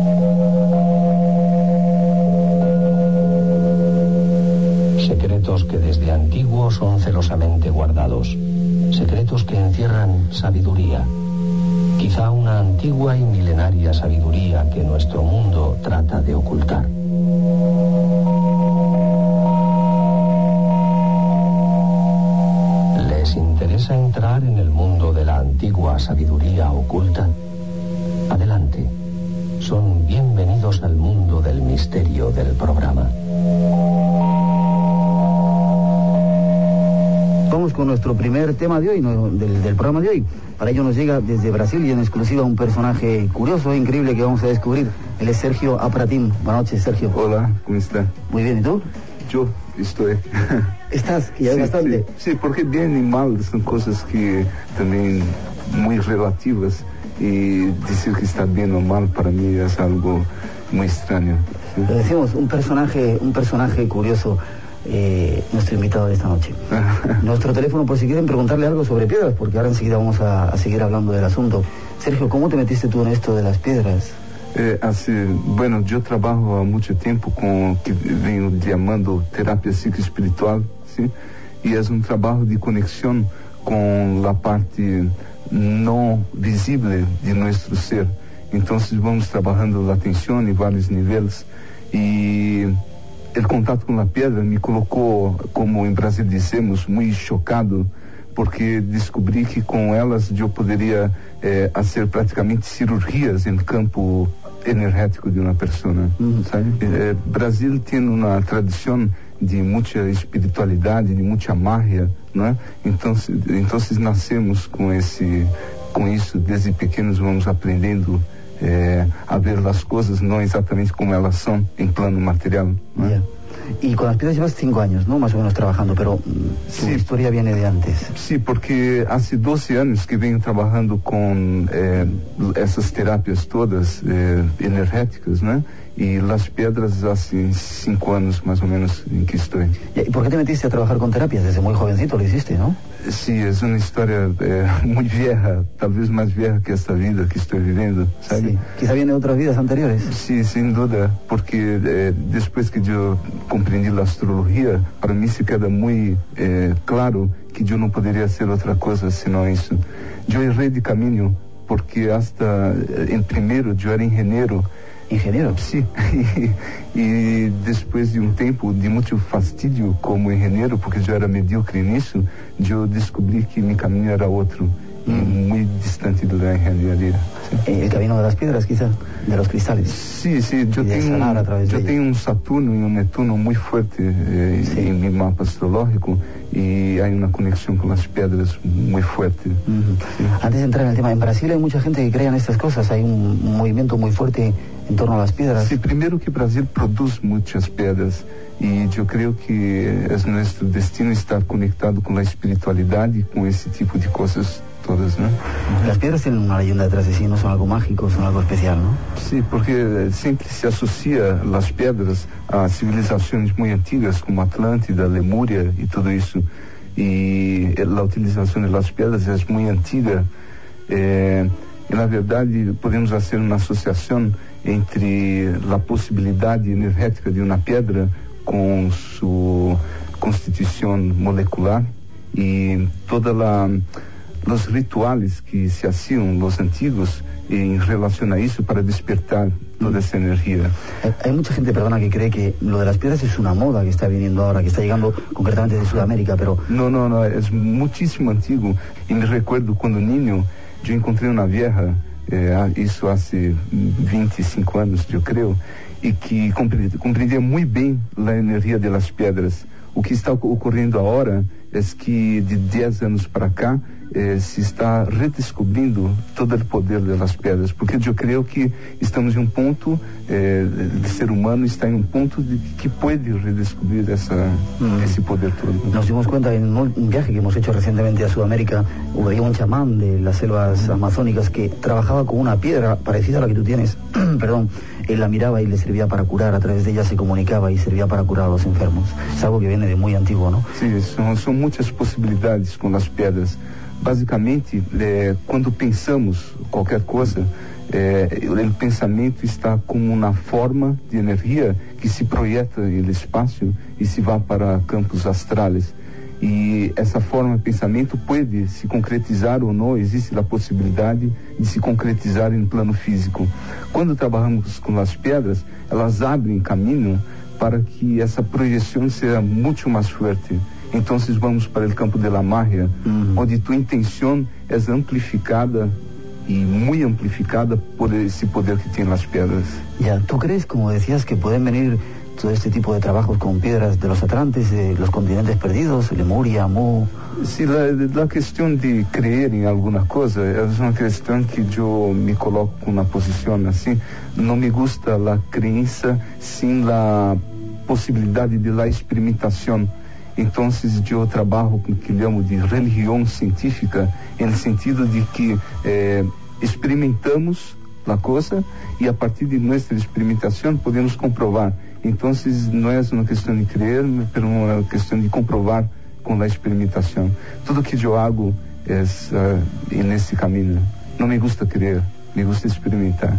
Secretos que desde antiguo son celosamente guardados. Secretos que encierran sabiduría. Quizá una antigua y milenaria sabiduría que nuestro mundo trata de ocultar. ¿Les interesa entrar en el mundo de la antigua sabiduría oculta? Adelante. Son bienvenidos al mundo del misterio del programa. Vamos con nuestro primer tema de hoy, del programa de hoy. Para ello nos llega desde Brasil y en exclusiva un personaje curioso e increíble que vamos a descubrir. Él es Sergio Apratín. Buenas noches, Sergio. Hola, ¿cómo está? Muy bien, ¿y tú? Yo estoy. ¿Estás? Que ya es bastante. Sí, porque bien y mal son cosas que también muy relativas y decir que está bien o mal para mí es algo muy extraño. ¿Sí? Le decimos un personaje curioso. Nuestro invitado de esta noche. Nuestro teléfono por si quieren preguntarle algo sobre piedras, porque ahora enseguida vamos a seguir hablando del asunto. Sergio, ¿cómo te metiste tú en esto de las piedras? Yo trabajo há mucho tiempo con que vengo llamando terapia psicoespiritual, ¿sí? Y es un trabajo de conexión con la parte no visible de nuestro ser. Entonces vamos trabajando la atención en varios niveles y el contacto con la piedra me colocó, como en Brasil decimos, muy chocado, porque descobrí que con ellas yo podría hacer prácticamente cirugías en el campo energético de una persona. ¿Sabe? Brasil tiene una tradición de mucha espiritualidad, de mucha magia, ¿no? Entonces nacemos con eso, desde pequeños vamos aprendiendo a ver las cosas no exactamente como elas son en plano material, ¿no? Yeah. Y con las piedras llevas 5 años, ¿no? Más o menos trabajando, pero tu historia viene de antes. Sí, porque hace 12 años que vengo trabajando con esas terapias todas energéticas, ¿no? Y las piedras hace 5 años más o menos en que estoy. ¿Y por qué te metiste a trabajar con terapias? Desde muy jovencito lo hiciste, ¿no? Sí, es una historia muy vieja, tal vez más vieja que esta vida que estoy viviendo, ¿sabes? Sí, quizá viene de otras vidas anteriores. Sí, sin duda, porque después que yo comprendí la astrología, para mí se queda muy claro que yo no podría hacer otra cosa sino eso. Yo erré de camino porque hasta en primero yo era ingeniero. ¿Ingeniero? Sí, y después de un tiempo de mucho fastidio como ingeniero, porque yo era mediocre en eso, yo descubrí que mi camino era otro, y muy distante de la ingeniería. ¿Sí? El camino de las piedras, quizá, de los cristales. Sí, yo tengo un Saturno y un Neptuno muy fuerte en mi mapa astrológico, y hay una conexión con las piedras muy fuerte. Sí. Antes de entrar en el tema, en Brasil hay mucha gente que cree en estas cosas, hay un movimiento muy fuerte en torno a las piedras. Sí, primero que Brasil produce muchas piedras y yo creo que es nuestro destino estar conectado con la espiritualidad y con ese tipo de cosas todas, ¿no? Las piedras tienen una leyenda detrás de sí, no son algo mágico, son algo especial, ¿no? Sí, porque siempre se asocia las piedras a civilizaciones muy antiguas como Atlántida, Lemuria y todo eso. Y la utilización de las piedras es muy antigua. Y la verdad podemos hacer una asociación entre la posibilidad energética de una piedra con su constitución molecular y todos los rituales que se hacían los antiguos en relación a eso para despertar toda esa energía. Hay mucha gente, perdona, que cree que lo de las piedras es una moda que está viniendo ahora, que está llegando concretamente de Sudamérica, pero... No, es muchísimo antiguo. Y me recuerdo cuando niño, yo encontré una vieja, eso hace 25 años, yo creo, y que comprendía muy bien la energía de las piedras. O que está ocurriendo ahora es que de 10 años para acá se está redescobrindo todo el poder de las piedras, porque yo creo que estamos en un punto, el ser humano está en un punto que puede redescubrir ese poder todo. Nos dimos cuenta en un viaje que hemos hecho recientemente a Sudamérica, había un chamán de las selvas amazónicas que trabajaba con una piedra parecida a la que tú tienes, perdón, él la miraba y le servía para curar, a través de ella se comunicaba y servía para curar a los enfermos. Es algo que viene de muy antiguo, ¿no? Sí, son muchas posibilidades con las piedras. Basicamente, quando pensamos qualquer coisa, o pensamento está como uma forma de energia que se projeta no espaço e se vai para campos astrais. E essa forma de pensamento pode se concretizar ou não, existe a possibilidade de se concretizar em plano físico. Quando trabalhamos com as pedras, elas abrem caminho para que essa projeção seja muito mais forte. Então vamos para o campo de la magia, onde tua intenção é amplificada y muy amplificada por ese poder que tienen las piedras. Ya, ¿tú crees, como decías, que pueden venir todo este tipo de trabajos con piedras de los atlantes, de los continentes perdidos, Lemuria, Mu? Sí, la cuestión de creer en alguna cosa es una cuestión que yo me coloco en una posición así. No me gusta la creencia sin la posibilidad de la experimentación. Entonces yo trabajo com o que llamo de religião científica, no sentido de que experimentamos a coisa e a partir de nossa experimentação podemos comprovar. Então não é uma questão de crer, mas uma questão de comprovar com a experimentação. Tudo que eu hago é nesse caminho. Não me gusta crer, me gusta experimentar.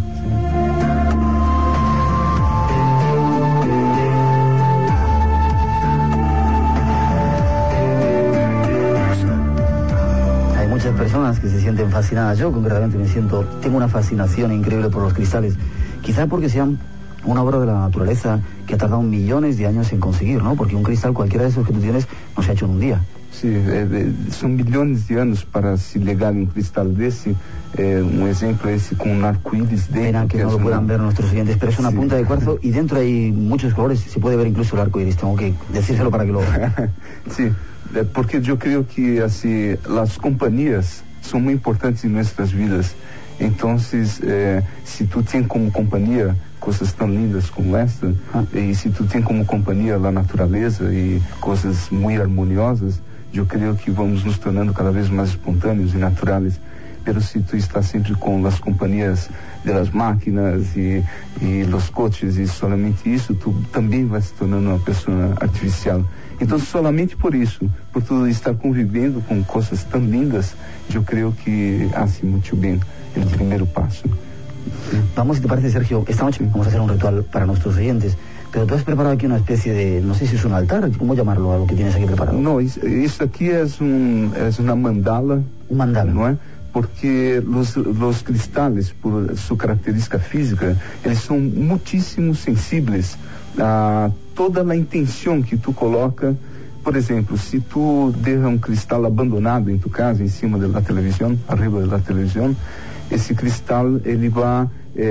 Muchas personas que se sienten fascinadas, yo concretamente tengo una fascinación increíble por los cristales, quizá porque sean una obra de la naturaleza que ha tardado millones de años en conseguir, ¿no? Porque un cristal, cualquiera de esos que tú tienes, no se ha hecho en un día. Sí, son millones de años para se llegar a un cristal de ese. Un ejemplo es con un arcoíris dentro. Pena que no lo puedan ver nuestros oyentes, pero es una punta de cuarzo y dentro hay muchos colores, se puede ver incluso el arcoíris. Tengo que decírselo para que lo vean. Sí, porque yo creo que así las compañías son muy importantes en nuestras vidas. Entonces, si tú tienes como compañía coisas tão lindas como esta, e se tu tem como companhia a natureza e coisas muito harmoniosas, eu creio que vamos nos tornando cada vez mais espontâneos e naturais. Pero se tu está sempre com as companhias das máquinas e os coches e solamente isso, tu também vai se tornando uma pessoa artificial. Então, solamente por isso, por tu estar convivendo com coisas tão lindas, eu creio que hace muito bem o primeiro passo. Vamos, si te parece, Sergio, esta noche vamos a hacer un ritual para nuestros oyentes, pero tú has preparado aquí una especie de, no sé si es un altar, ¿cómo llamarlo a lo que tienes aquí preparado? No, isso aqui é uma mandala. Un mandala. Não é? Porque os cristais, por sua característica física, eles são muitíssimo sensíveis a toda a intenção que tu coloca. Por exemplo, se tu deixa um cristal abandonado em tu casa, em cima da televisão, arriba da televisão, esse cristal ele vai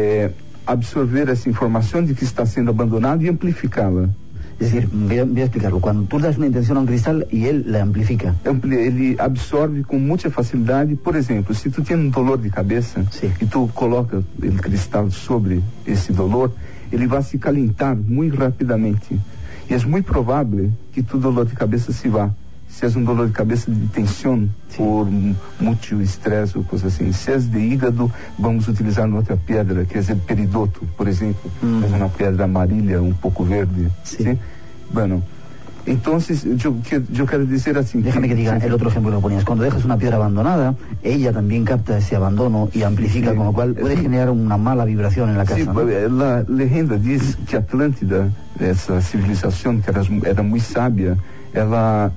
absorver essa informação de que está sendo abandonado e amplificá-la. Es decir, voy a explicarlo. Cuando tú das una intención a un cristal y él la amplifica. Ele absorve com muita facilidade. Por exemplo, se tu tem um dolor de cabeça e tu coloca o cristal sobre esse dolor, ele vai se calentar muito rapidamente. E é muito provável que tu dolor de cabeça se vá. Se é um dolor de cabeça de tensão por muito estresse ou coisa assim. Se é de hígado, vamos utilizar outra pedra, que é o peridoto, por exemplo. É uma pedra amarela, um pouco verde. Sí. Bueno, Entonces, yo quiero decir así. Déjame que diga el otro ejemplo que lo ponías. Cuando dejas una piedra abandonada, ella también capta ese abandono y amplifica, con lo cual puede generar una mala vibración en la casa. Sí, ¿no? La leyenda dice que Atlântida, esa civilización que era muy sabia, ela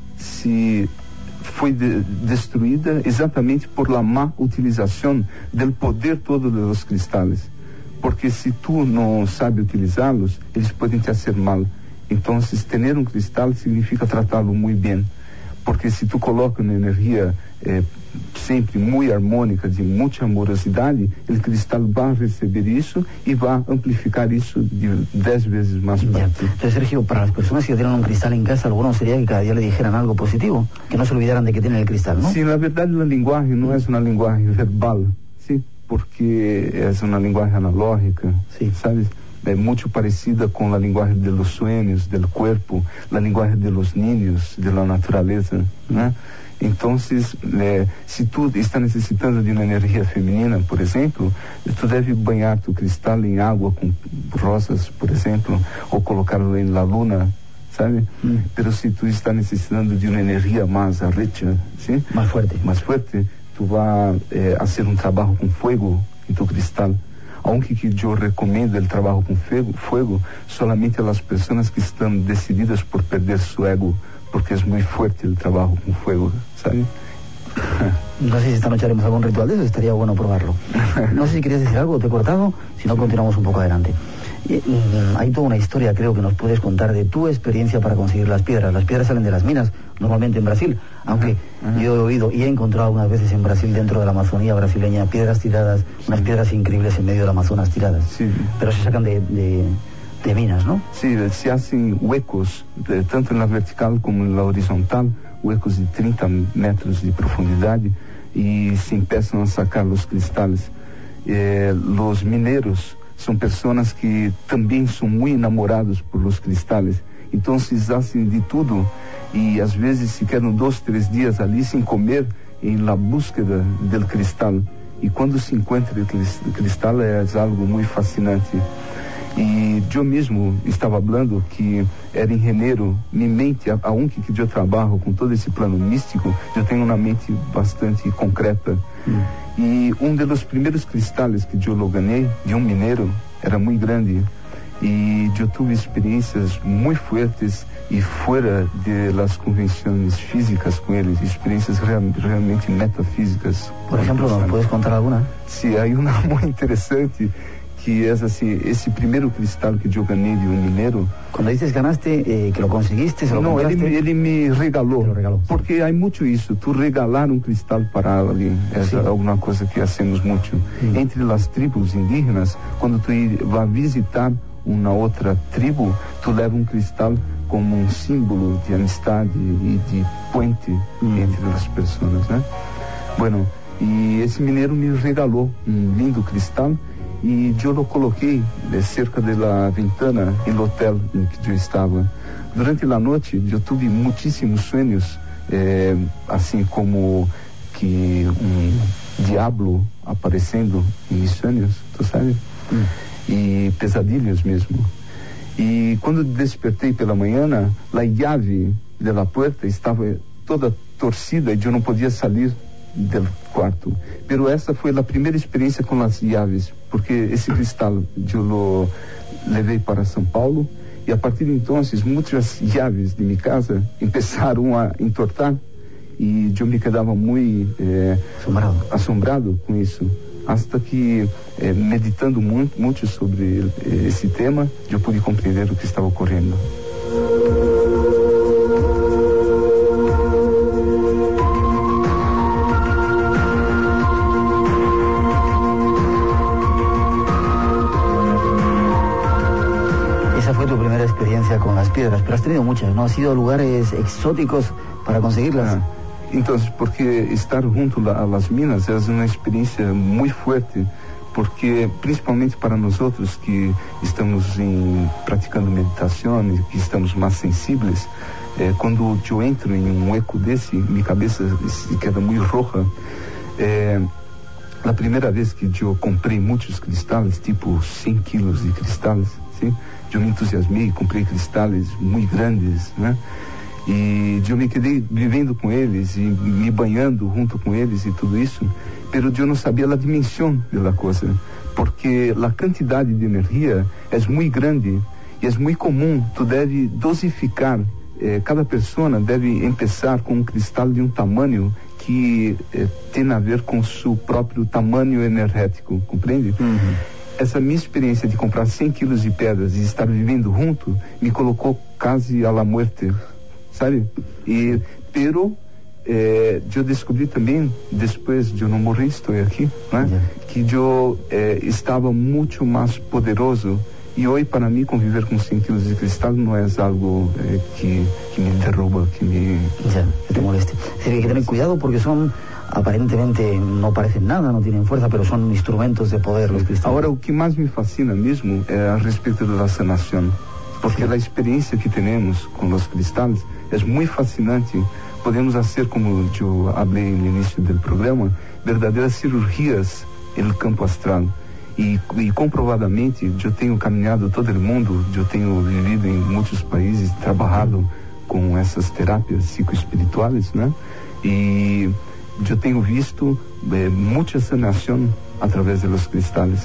foi destruída exatamente por la má utilização do poder todo dos cristais. Porque se tu não sabe utilizá-los, eles podem te fazer mal. Então, ter cristal significa tratá-lo muito bem. Porque se tu coloca uma energia sempre muito harmônica, de muita amorosidade, o cristal vai receber isso e vai amplificar isso de 10 vezes mais para ti. Entonces, Sergio, para las personas que tienen un cristal en casa, lo bueno sería que cada día le dijeran algo positivo, que no se olvidaran de que tienen el cristal, ¿no? Sí, na verdade, a linguagem não é uma linguagem verbal, sim, porque é uma linguagem analógica, sí, sabe? É muito parecida com a linguagem dos sonhos, do corpo, a linguagem dos niños, da natureza, né? Então, se tu está necessitando de uma energia feminina, por exemplo, tu deve banhar tu cristal em água com rosas, por exemplo, ou colocá-lo na luna, sabe? Pero se tu está necessitando de uma energia mais rica, ¿sí? mais fuerte, tu vai fazer um trabalho com fogo em tu cristal. Aunque que eu recomendo o trabalho com fogo solamente às pessoas que estão decididas por perder seu ego, porque es muy fuerte el trabajo con fuego, ¿sabes? No sé si esta noche haremos algún ritual de eso, estaría bueno probarlo. No sé si querías decir algo, te he cortado, si no continuamos un poco adelante. Hay toda una historia, creo, que nos puedes contar de tu experiencia para conseguir las piedras. Las piedras salen de las minas, normalmente en Brasil, aunque yo he oído y he encontrado algunas veces en Brasil, dentro de la Amazonía brasileña, piedras tiradas, unas piedras increíbles en medio del Amazonas tiradas, pero se sacan de minas, ¿no? Sí, se hacen huecos, tanto en la vertical como en la horizontal, huecos de 30 metros de profundidad, y se empiezan a sacar los cristales. Los mineros son personas que también son muy enamorados por los cristales, entonces hacen de todo, y a veces se quedan 2, 3 días ali sin comer en la búsqueda del cristal, y cuando se encuentra el cristal es algo muy fascinante. E eu mesmo estava falando que era em janeiro, minha mente, aunque que eu trabalho com todo esse plano místico, eu tenho uma mente bastante concreta. E dos primeiros cristais que eu ganhei de um mineiro era muito grande, e eu tive experiências muito fortes e fora das convenções físicas com eles, experiências realmente metafísicas. Por exemplo, ¿nos puedes contar alguna? Sim, há uma muito interessante, que é assim, esse primeiro cristal que eu ganhei de um mineiro. Quando dices ganaste, que lo conseguiste, se lo compraste? Não, ele me regalou, porque há muito isso, tu regalar um cristal para alguém, é alguma coisa que hacemos muito. Entre as tribos indígenas, quando tu vai visitar uma outra tribo, tu leva um cristal como um símbolo de amistade e de puente entre as pessoas, né? Bueno, e esse mineiro me regalou um lindo cristal, e eu lo coloquei cerca da ventana no hotel em que eu estava. Durante a noite eu tive muitíssimos sonhos, assim como que diablo aparecendo em meus sonhos, tu sabe? E pesadilhos mesmo. E quando despertei pela manhã, a chave da porta estava toda torcida e eu não podia sair do quarto. Pero essa foi a primeira experiência com as chaves, porque esse cristal eu lo levei para São Paulo, e a partir de então muitas chaves de minha casa começaram a entortar, e eu me quedava muito assombrado com isso, hasta que meditando muito sobre esse tema, eu pude compreender o que estava ocorrendo. Experiencia con las piedras, pero has tenido muchas, ¿no? ¿Has ido a lugares exóticos para conseguirlas? Entonces, porque estar junto a las minas es una experiencia muy fuerte, porque principalmente para nosotros que estamos praticando meditação e que estamos mais sensíveis, quando eu entro em um eco desse, minha cabeça se queda muito roja. A primeira vez que eu comprei muitos cristais, tipo 100 quilos de cristais, sim? Eu me entusiasmei, comprei cristais muito grandes, né? E eu me quedei vivendo com eles e me banhando junto com eles e tudo isso, pero eu não sabia a dimensão da coisa, porque a quantidade de energia é muito grande e é muito comum. Tu deve dosificar, cada pessoa deve começar com um cristal de um tamanho que tem a ver com seu próprio tamanho energético, compreende? Essa minha experiência de comprar 100 quilos de pedras e estar vivendo junto me colocou quase à la muerte, sabe? Pero eu descobri também, depois de eu não morrer, estou aqui, né? Que eu estava muito mais poderoso. E hoje, para mim, conviver com 100 quilos de cristal não é algo que me derruba, que me... que te moleste. Es decir, hay que tener cuidado porque son, aparentemente, no parecen nada, no tienen fuerza, pero son instrumentos de poder los cristales. Agora, o que mais me fascina mesmo é a respeito da sanação. Porque a experiência que temos com os cristais é muito fascinante. Podemos fazer, como eu falei no início do programa, verdadeiras cirurgias no campo astral. E comprovadamente, eu tenho caminhado todo o mundo, eu tenho vivido em muitos países, trabalhado com essas terapias psicoespirituais, né? E eu tenho visto muita sanação através dos cristais.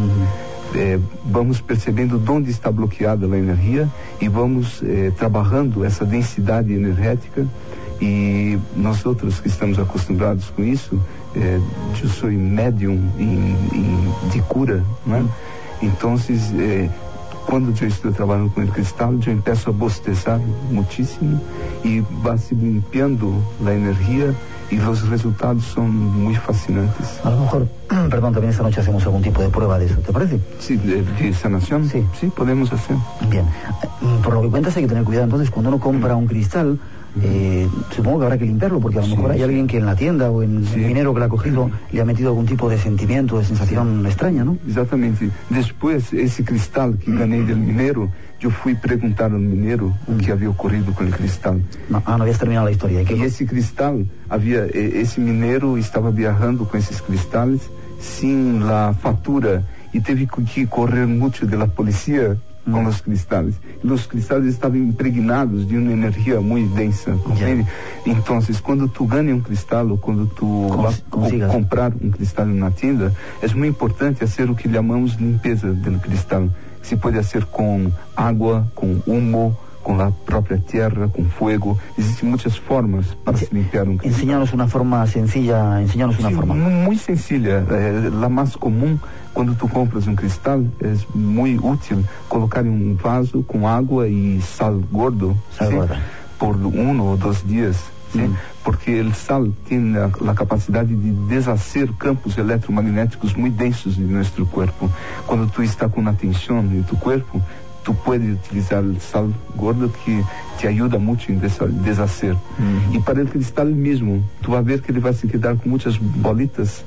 Vamos percebendo onde está bloqueada a energia e vamos trabalhando essa densidade energética. E nós outros que estamos acostumados com isso, eu sou médium de cura, né? Então, quando eu estou trabalhando com o cristal, eu começo a bostezar muitíssimo e vai se limpando a energia y los resultados son muy fascinantes. A lo mejor, perdón, también esta noche hacemos algún tipo de prueba de eso, ¿te parece? Sí, de sanación. Sí, podemos hacer. Bien, por lo que cuentas hay que tener cuidado. Entonces, cuando uno compra un cristal, supongo que habrá que limpiarlo, porque a lo mejor hay alguien que en la tienda o en el minero que la ha cogido le ha metido algún tipo de sentimiento, de sensación extraña, ¿no? Exatamente. Después, esse cristal que ganhei del minero, eu fui perguntar ao mineiro o que havia ocorrido com o cristal. No habías terminado a história. E esse cristal, esse mineiro estava viajando com esses cristais sem a fatura e teve que correr muito da polícia com os cristais. E os cristais estavam impregnados de uma energia muito densa, compreende? Então, quando tu ganha um cristal ou quando tu vas comprar um cristal na tienda, é muito importante fazer o que chamamos limpeza do cristal. Se pode ser com água, com humo, com a própria terra, com fogo. Existem muitas formas para se limpar um cristal. Enseñanos uma forma sencilla, forma. Muito sencilla. A mais comum, quando tu compras um cristal, é muito útil colocar em um vaso com água e sal gordo, por 1 ou 2 dias. Sim, porque o sal tem a capacidade de desfazer campos eletromagnéticos muito densos de nosso corpo. Quando tu está com a tensão em tu corpo, tu pode utilizar o sal gordo que te ajuda muito em desfazer. E para o cristal mesmo, tu vai ver que ele vai se quedar com muitas bolitas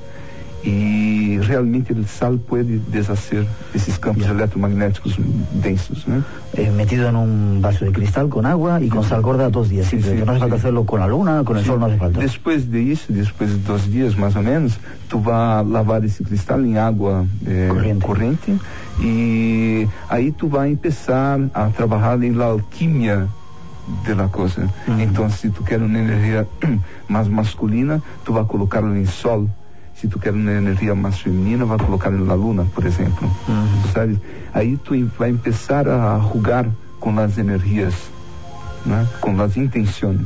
e realmente o sal pode desfazer esses campos eletromagnéticos densos, né? Metido en un vaso de cristal con agua y con sal gorda 2 días. No hace falta hacerlo con la luna, con el sol, no hace falta. Después de isso, después de 2 días más o menos, tu vas lavar esse cristal em água corrente e aí tu vai empezar a trabalhar em la alquimia de la coisa. Então, se tu quer uma energia mais masculina, tu vai colocá-la em sol. Se tu quer uma energia mais feminina, vai colocar na luna, por exemplo. Sabe? Aí tu vai começar a jogar com as energias, né? Com as intenções.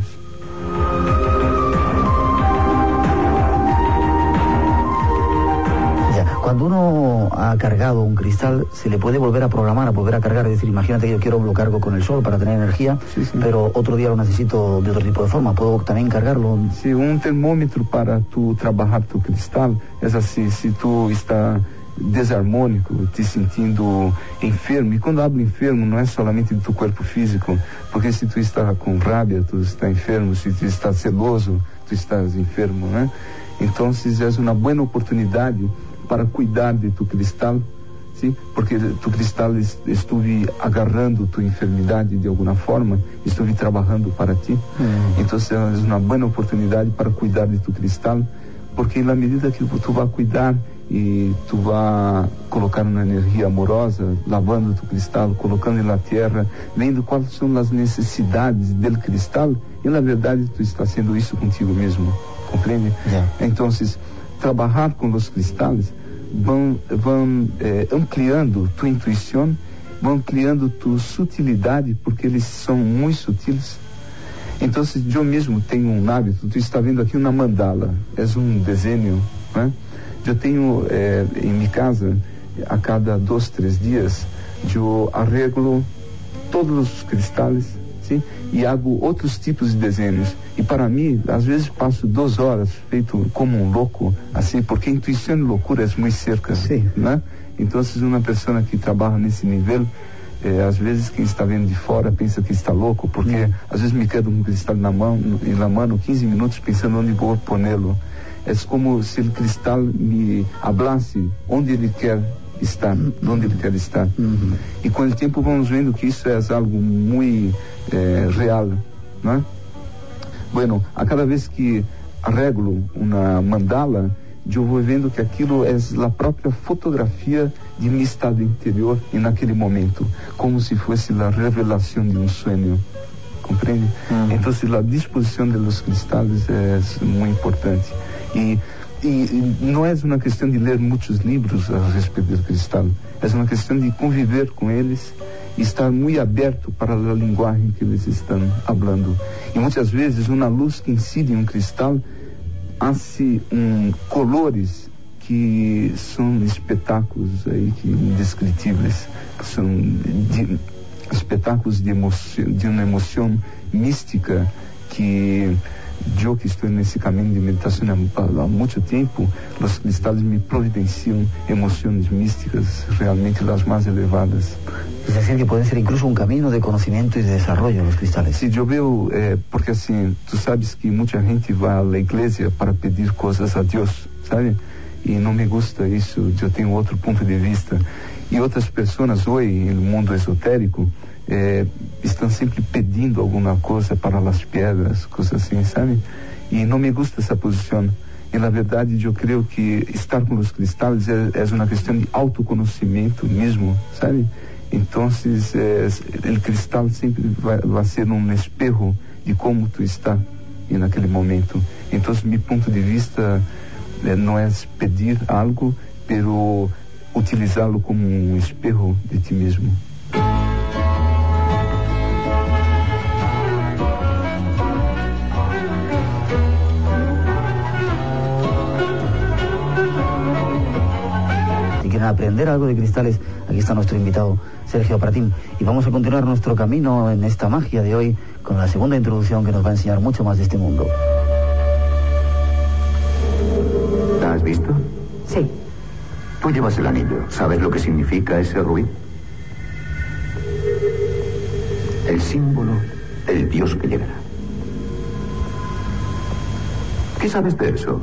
Cuando uno ha cargado un cristal, se le puede volver a programar, a volver a cargar. Es decir, imagínate que yo quiero lo cargo con el sol para tener energía, pero otro día lo necesito de otro tipo de forma. ¿Puedo también cargarlo? Sí, un termómetro para tu trabajar tu cristal es así. Si tú estás desarmônico, te sentindo enfermo, e quando hablo enfermo não é solamente de tu corpo físico, porque se tu está com rabia, tu está enfermo, se tu está celoso, tu estás enfermo, né? Então, é uma boa oportunidade para cuidar de tu cristal, sim? Porque tu cristal estuve agarrando tu enfermidade de alguma forma, estuve trabalhando para ti. Então, é uma boa oportunidade para cuidar de tu cristal, porque na medida que tu vai cuidar e tu vai colocar uma energia amorosa, lavando tu cristal, colocando na terra, vendo quais são as necessidades do cristal, e na verdade tu está sendo isso contigo mesmo, compreende? Yeah. Então, trabalhar com os cristais vão ampliando tua intuição, vão ampliando tua sutilidade, porque eles são muito sutis. Então, eu mesmo tenho um hábito, tu está vendo aqui uma mandala, é um desenho, né? Eu tenho em minha casa, a cada 2, 3 dias, eu arreglo todos os cristais, sim? E hago outros tipos de desenhos. E para mim, às vezes passo 2 horas feito como um louco, assim, porque a intuição de loucura é muito cerca, sim, né? Então, uma pessoa que trabalha nesse nível, às vezes quem está vendo de fora pensa que está louco, porque às vezes me quedo com um cristal na mão 15 minutos pensando onde vou pô-lo. É como se o cristal me hablasse onde ele quer estar, onde ele quer estar. E com o tempo vamos vendo que isso é algo muito real, não é? Bueno, a cada vez que arreglo uma mandala, eu vou vendo que aquilo é a própria fotografia de meu estado interior e naquele momento, como se fosse a revelação de um sonho, compreende? Então, a disposição dos cristais é muito importante. E não é uma questão de ler muitos livros a respeito do cristal, é uma questão de conviver com eles e estar muito aberto para a linguagem que eles estão falando. E muitas vezes uma luz que incide em um cristal hace colores que são espetáculos aí que indescritíveis, que são espetáculos de uma emoção mística que eu que estou nesse caminho de meditação há muito tempo, os cristais me providenciam emoções místicas realmente das mais elevadas. Es decir, que pueden ser incluso un camino de conocimiento y de desarrollo los cristales. Sim, eu vejo, porque assim, tu sabes que muita gente vai à igreja para pedir coisas a Deus, sabe? E não me gusta isso, eu tenho outro ponto de vista. E outras pessoas hoje, no mundo esotérico, estão sempre pedindo alguma coisa para as pedras, coisas assim, sabe? E não me gusta essa posição. E na verdade eu creio que estar com os cristais é uma questão de autoconhecimento mesmo, sabe? Então, o cristal sempre vai ser um espejo de como tu está naquele momento. Então, meu ponto de vista não é pedir algo, pero utilizá-lo como um espejo de ti mesmo. Si quieren aprender algo de cristales, aquí está nuestro invitado Sergio Pratín, y vamos a continuar nuestro camino en esta magia de hoy con la segunda introducción que nos va a enseñar mucho más de este mundo. ¿La has visto? Sí. Tú llevas el anillo. ¿Sabes lo que significa ese rubí? El símbolo del Dios que llegará. ¿Qué sabes de eso?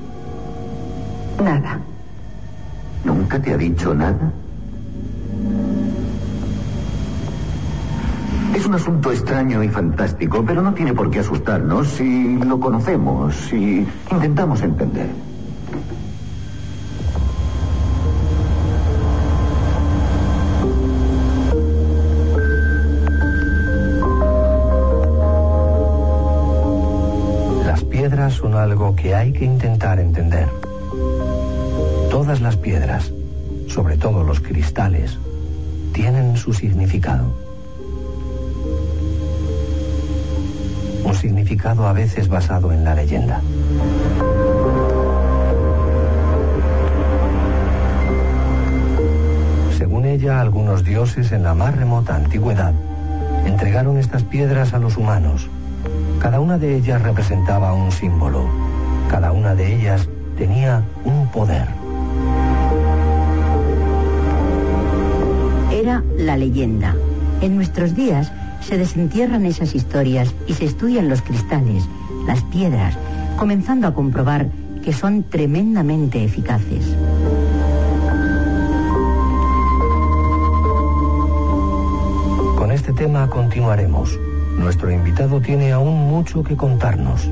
Nada. ¿Nunca te ha dicho nada? Es un asunto extraño y fantástico, pero no tiene por qué asustarnos si lo conocemos, si intentamos entender. Las piedras son algo que hay que intentar entender. Todas las piedras, sobre todo los cristales, tienen su significado. Un significado a veces basado en la leyenda. Según ella, algunos dioses en la más remota antigüedad entregaron estas piedras a los humanos. Cada una de ellas representaba un símbolo. Cada una de ellas tenía un poder. Era la leyenda. En nuestros días se desentierran esas historias y se estudian los cristales, las piedras, comenzando a comprobar que son tremendamente eficaces. Con este tema continuaremos. Nuestro invitado tiene aún mucho que contarnos.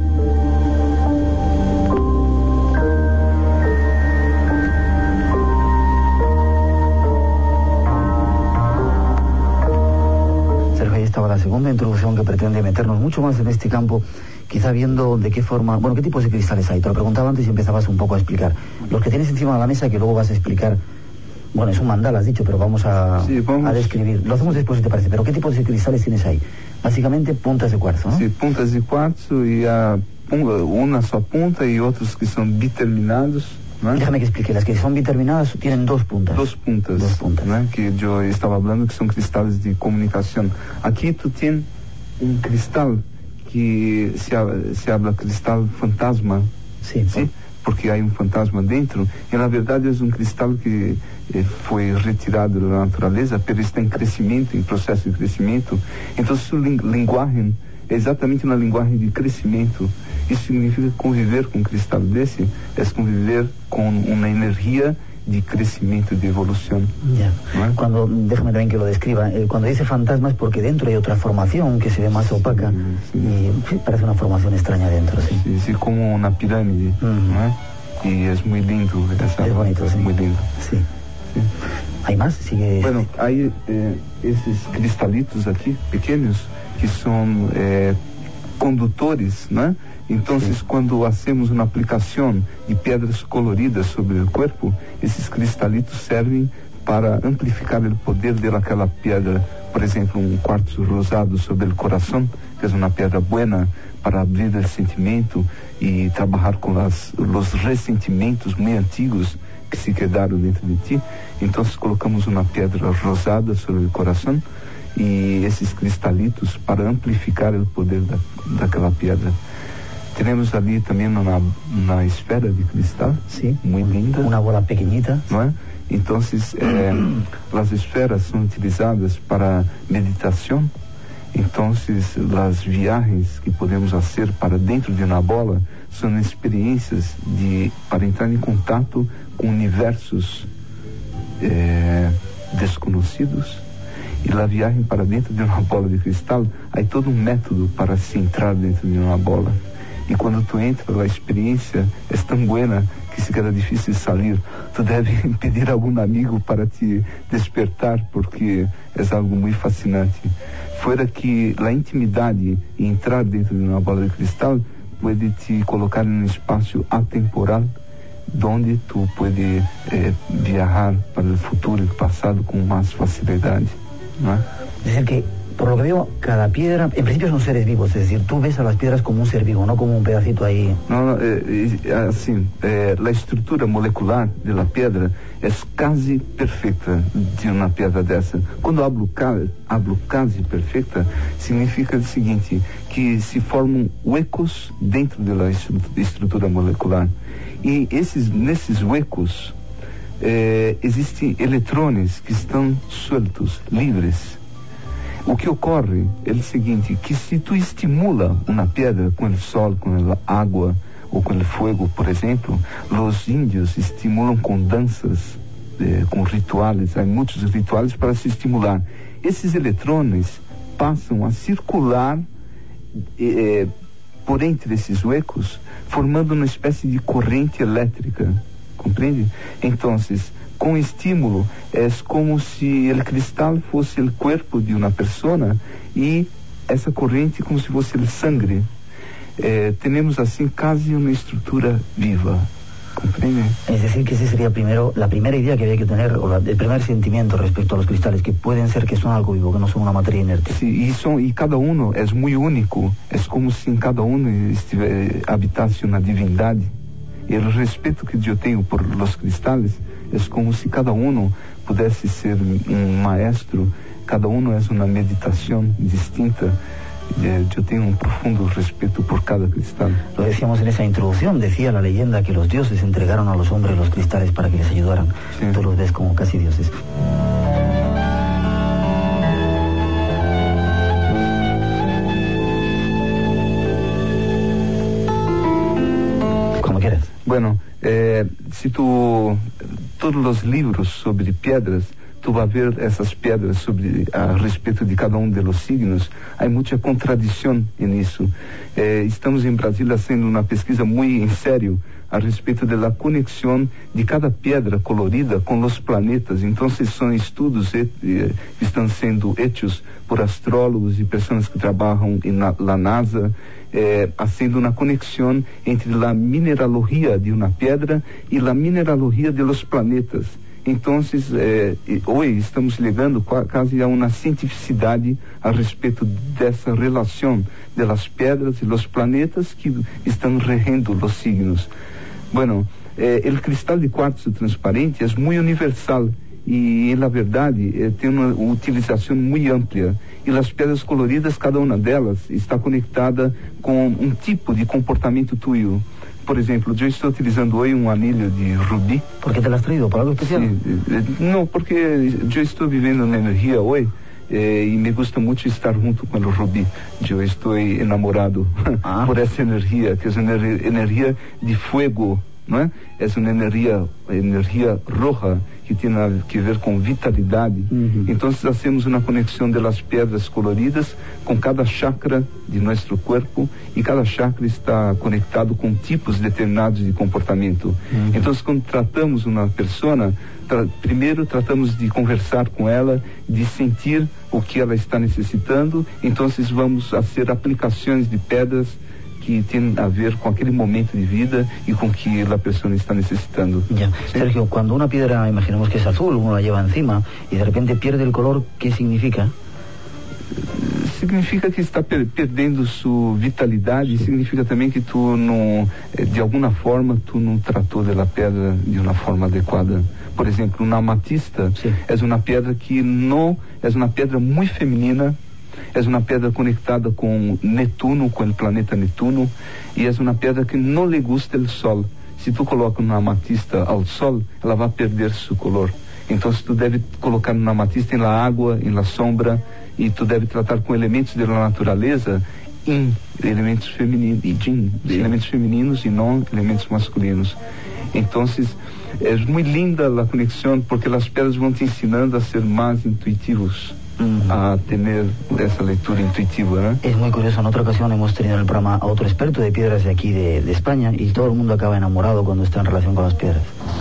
empezaba la segunda introducción que pretende meternos mucho más en este campo, quizá viendo de qué forma, bueno, qué tipos de cristales hay. Te lo preguntaba antes y empezabas un poco a explicar. Los que tienes encima de la mesa, que luego vas a explicar, bueno, es un mandala, has dicho, pero vamos a describir. Lo hacemos después, si te parece. Pero ¿qué tipos de cristales tienes ahí? Básicamente puntas de cuarzo, ¿no? Sí, puntas de cuarzo y una sola punta y otros que son biterminados, ¿no? Déjame que explique. Las que son biterminadas tienen dos puntas. Dos puntas, ¿no? Que yo estaba hablando que son cristales de comunicación. Aquí tú tienes un cristal que se habla cristal fantasma, ¿sí? Porque hay un fantasma dentro, y na verdade é um cristal que foi retirado da natureza, pero está em crescimento, em processo de crescimento. Então, sua linguagem é exatamente uma linguagem de crescimento. Isso significa conviver com um cristal desse, é conviver com uma energia de crecimiento, de evolución. Ya. ¿No? Déjame también que lo describa. Cuando dice fantasma es porque dentro hay otra formación que se ve más opaca, y sí, parece una formación extraña dentro, sí. Sí, como una pirámide, ¿no? Y es muy lindo. Es bonito, sí. Muy lindo. Sí. ¿Hay más? Sigue. Bueno, hay esos cristalitos aquí, pequeños, que son condutores, ¿no? Entonces, cuando hacemos una aplicación de piedras coloridas sobre el cuerpo, esos cristalitos sirven para amplificar el poder de aquella piedra. Por ejemplo, un cuarzo rosado sobre el corazón, que es una piedra buena para abrir el sentimiento y trabajar con los resentimientos muy antiguos que se quedaron dentro de ti. Entonces, colocamos una piedra rosada sobre el corazón y esos cristalitos para amplificar el poder de aquella piedra. Tenemos ali também uma esfera de cristal, sí, muy linda. Una bola pequeñita. ¿No es? Entonces, las esferas son utilizadas para meditación. Entonces, las viajes que podemos hacer para dentro de una bola son experiencias para entrar en contacto con universos desconocidos. Y la viaje para dentro de una bola de cristal, hay todo un método para se entrar dentro de una bola. E quando tu entra, a experiência é tão buena que se queda difícil sair. Tu deve pedir a algum amigo para te despertar, porque é algo muito fascinante. Fora que a intimidade e entrar dentro de uma bola de cristal pode te colocar em um espaço atemporal, onde tu pode viajar para o futuro e o passado com mais facilidade, não é? Es decir que, por lo que veo, cada piedra, en principio son seres vivos, es decir, tú ves a las piedras como un ser vivo, no como un pedacito ahí. No, assim, a estrutura molecular de la piedra é quase perfeita de uma pedra dessa. Quando hablo quase perfeita, significa o seguinte, que se formam huecos dentro da estrutura molecular. E nesses huecos existem eletrões que estão soltos, livres. O que ocorre é o seguinte, que se tu estimula uma pedra com o sol, com a água ou com o fogo, por exemplo, os índios estimulam com danças, com rituais, há muitos rituais para se estimular. Esses eletrões passam a circular por entre esses huecos, formando uma espécie de corrente elétrica, compreende? Então, com estímulo, é como se o cristal fosse o corpo de uma pessoa e essa corrente como se fosse o sangue. Temos assim quase uma estrutura viva, ¿comprende? Es decir, que esa sería la primera idea que había que tener, o el primer sentimiento respecto a los cristales, que pueden ser que son algo vivo, que no son una materia inerte. Sí, y cada uno es muy único, es como si en cada uno habitase una divindad. E o respeito que eu tenho por los cristales é como se cada um pudesse ser um maestro, cada um é uma meditação distinta. Yo tengo un profundo respeto por cada cristal. Lo decíamos en esa introducción, decía la leyenda que los dioses entregaron a los hombres los cristales para que les ayudaran. Sí. Tú los ves como casi dioses. Como quieras. Bueno, si todos los libros sobre piedras, tu vas a ver essas pedras a respeito de cada de los signos. Há muita contradição nisso. Estamos em Brasília fazendo uma pesquisa muito em sério a respeito da conexão de cada pedra colorida com os planetas. Então, são estudos que estão sendo feitos por astrólogos e pessoas que trabalham na NASA, fazendo uma conexão entre a mineralogia de uma pedra e a mineralogia de los planetas. Então, hoje estamos chegando quase a uma cientificidade a respeito dessa relação das pedras e dos planetas que estão regendo os signos. Bueno, o cristal de quartzo transparente é muito universal e, na verdade, tem uma utilização muito ampla. E as pedras coloridas, cada uma delas está conectada com um tipo de comportamento tuyo. Por exemplo, eu estou utilizando hoje um anilho de rubi. ¿Por qué te lo has traído? ¿Por algo especial? Não, porque eu estou vivendo uma energia hoje e me gusta muito estar junto com o rubi. Eu estou enamorado por essa energia, que é uma energia de fogo, não é? É uma energia roja que tem a ver com vitalidade. Então, fazemos uma conexão das pedras coloridas com cada chakra de nosso corpo, e cada chakra está conectado com tipos determinados de comportamento. Então, quando tratamos uma pessoa, primeiro tratamos de conversar com ela, de sentir o que ela está necessitando. Então, vamos fazer aplicações de pedras que tem a ver com aquele momento de vida e com que a pessoa está necessitando. Ya. Sergio, cuando una piedra, imaginemos que es azul, uno la lleva encima y de repente pierde el color, ¿qué significa? Significa que está perdendo sua vitalidade, significa também que tu não, de alguma forma, tu não tratou da pedra de uma forma adequada. Por exemplo, uma amatista é uma pedra que não, é uma pedra muito feminina. É uma pedra conectada com Netuno, com o planeta Netuno, e é uma pedra que não lhe gusta o sol. Se tu coloca uma amatista ao sol, ela vai perder seu color. Então, tu deve colocar uma amatista na água, na sombra, e tu deve tratar com elementos da natureza, elementos femininos e não elementos masculinos. Então, é muito linda a conexão, porque as pedras vão te ensinando a ser mais intuitivos. A tener esa lectura intuitiva, ¿no? Es muy curioso, en otra ocasión hemos tenido en el programa a otro experto de piedras de aquí de España, y todo el mundo acaba enamorado cuando está en relación con las piedras.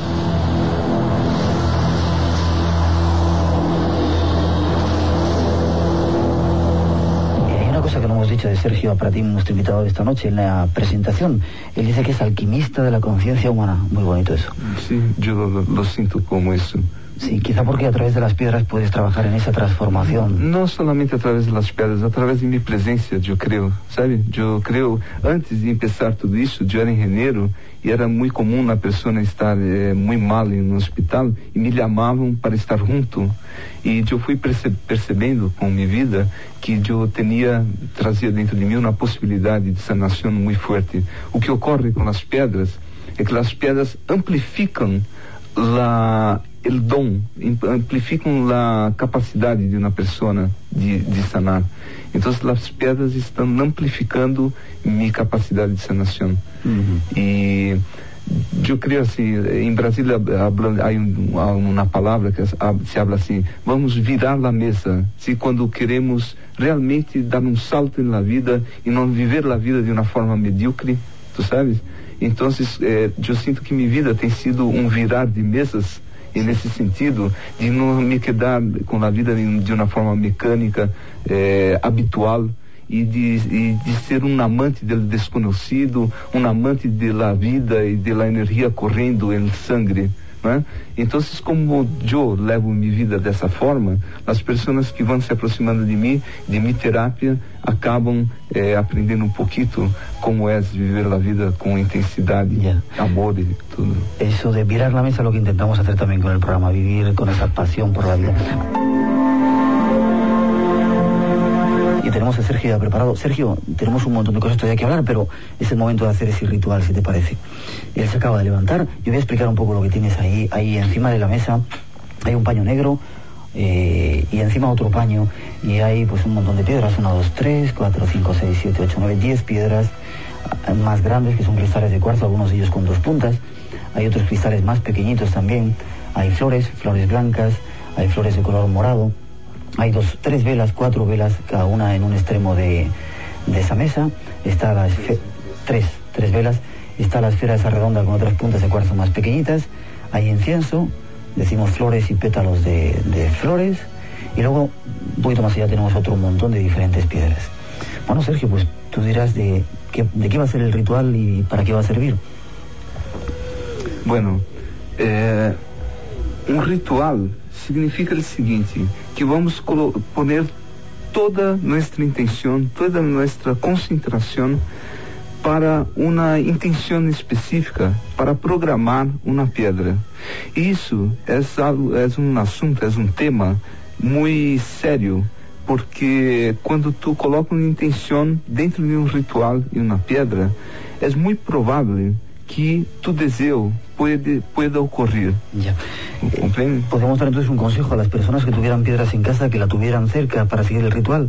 Y hay una cosa que no hemos dicho de Sergio Apratín, nuestro invitado de esta noche, en la presentación. Él dice que es alquimista de la conciencia humana. Muy bonito eso. Sí, yo lo siento como eso. Sí, quizá porque a través de las piedras puedes trabajar en esa transformación. Não somente através das pedras, através de minha presença, eu creio, sabe? Eu creio, antes de começar tudo isso, eu era engenheiro e era muito comum a pessoa estar muito mal no hospital e me chamavam para estar junto. E eu fui percebendo com minha vida que eu trazia dentro de mim uma possibilidade de sanação muito forte. O que ocorre com as pedras é que as pedras amplificam o dom, amplificam a capacidade de uma pessoa de sanar. Então, as pedras estão amplificando minha capacidade de sanação. E eu creio assim, em Brasília há uma palavra que se habla assim: vamos virar a mesa. Se quando queremos realmente dar salto na vida e não viver a vida de uma forma medíocre, tu sabes? Então, eu sinto que minha vida tem sido virar de mesas, e nesse sentido, de não me quedar com a vida de uma forma mecânica, habitual, e de ser amante do desconhecido, amante da vida e da energia correndo em sangue. Né? Então, como eu levo minha vida dessa forma, as pessoas que vão se aproximando de mim, de minha terapia, acabam aprendendo pouquinho como é viver a vida com intensidade, amor e tudo. Eso de virar la mesa es lo que intentamos hacer también con el programa, vivir con esa pasión por la vida. Y tenemos a Sergio ya preparado. Sergio, tenemos un montón de cosas todavía que hablar, pero es el momento de hacer ese ritual, si te parece. Él se acaba de levantar. Yo voy a explicar un poco lo que tienes ahí. Ahí encima de la mesa hay un paño negro y encima otro paño. Y hay pues un montón de piedras. 1, 2, 3, 4, 5, 6, 7, 8, 9, 10 piedras más grandes, que son cristales de cuarzo, algunos de ellos con 2 puntas. Hay otros cristales más pequeñitos también. Hay flores blancas. hay flores de color morado, hay 3 velas, 4 velas, cada una en un extremo de esa mesa, está tres velas, está la esfera esa redonda con otras puntas de cuarzo más pequeñitas, hay incienso, decimos flores y pétalos de flores, y luego un poquito más allá tenemos otro montón de diferentes piedras. Bueno, Sergio, pues tú dirás de qué va a ser el ritual y para qué va a servir. Bueno, un ritual significa el siguiente, que vamos poner toda nuestra intención, toda nuestra concentración para una intención específica, para programar una piedra. Y eso es un asunto, es un tema muy serio, porque cuando tú colocas una intención dentro de un ritual y una piedra, es muy probable que tu deseo pueda ocurrir. Ya. ¿Comprende? Podemos dar entonces un consejo a las personas que tuvieran piedras en casa, que la tuvieran cerca para seguir el ritual.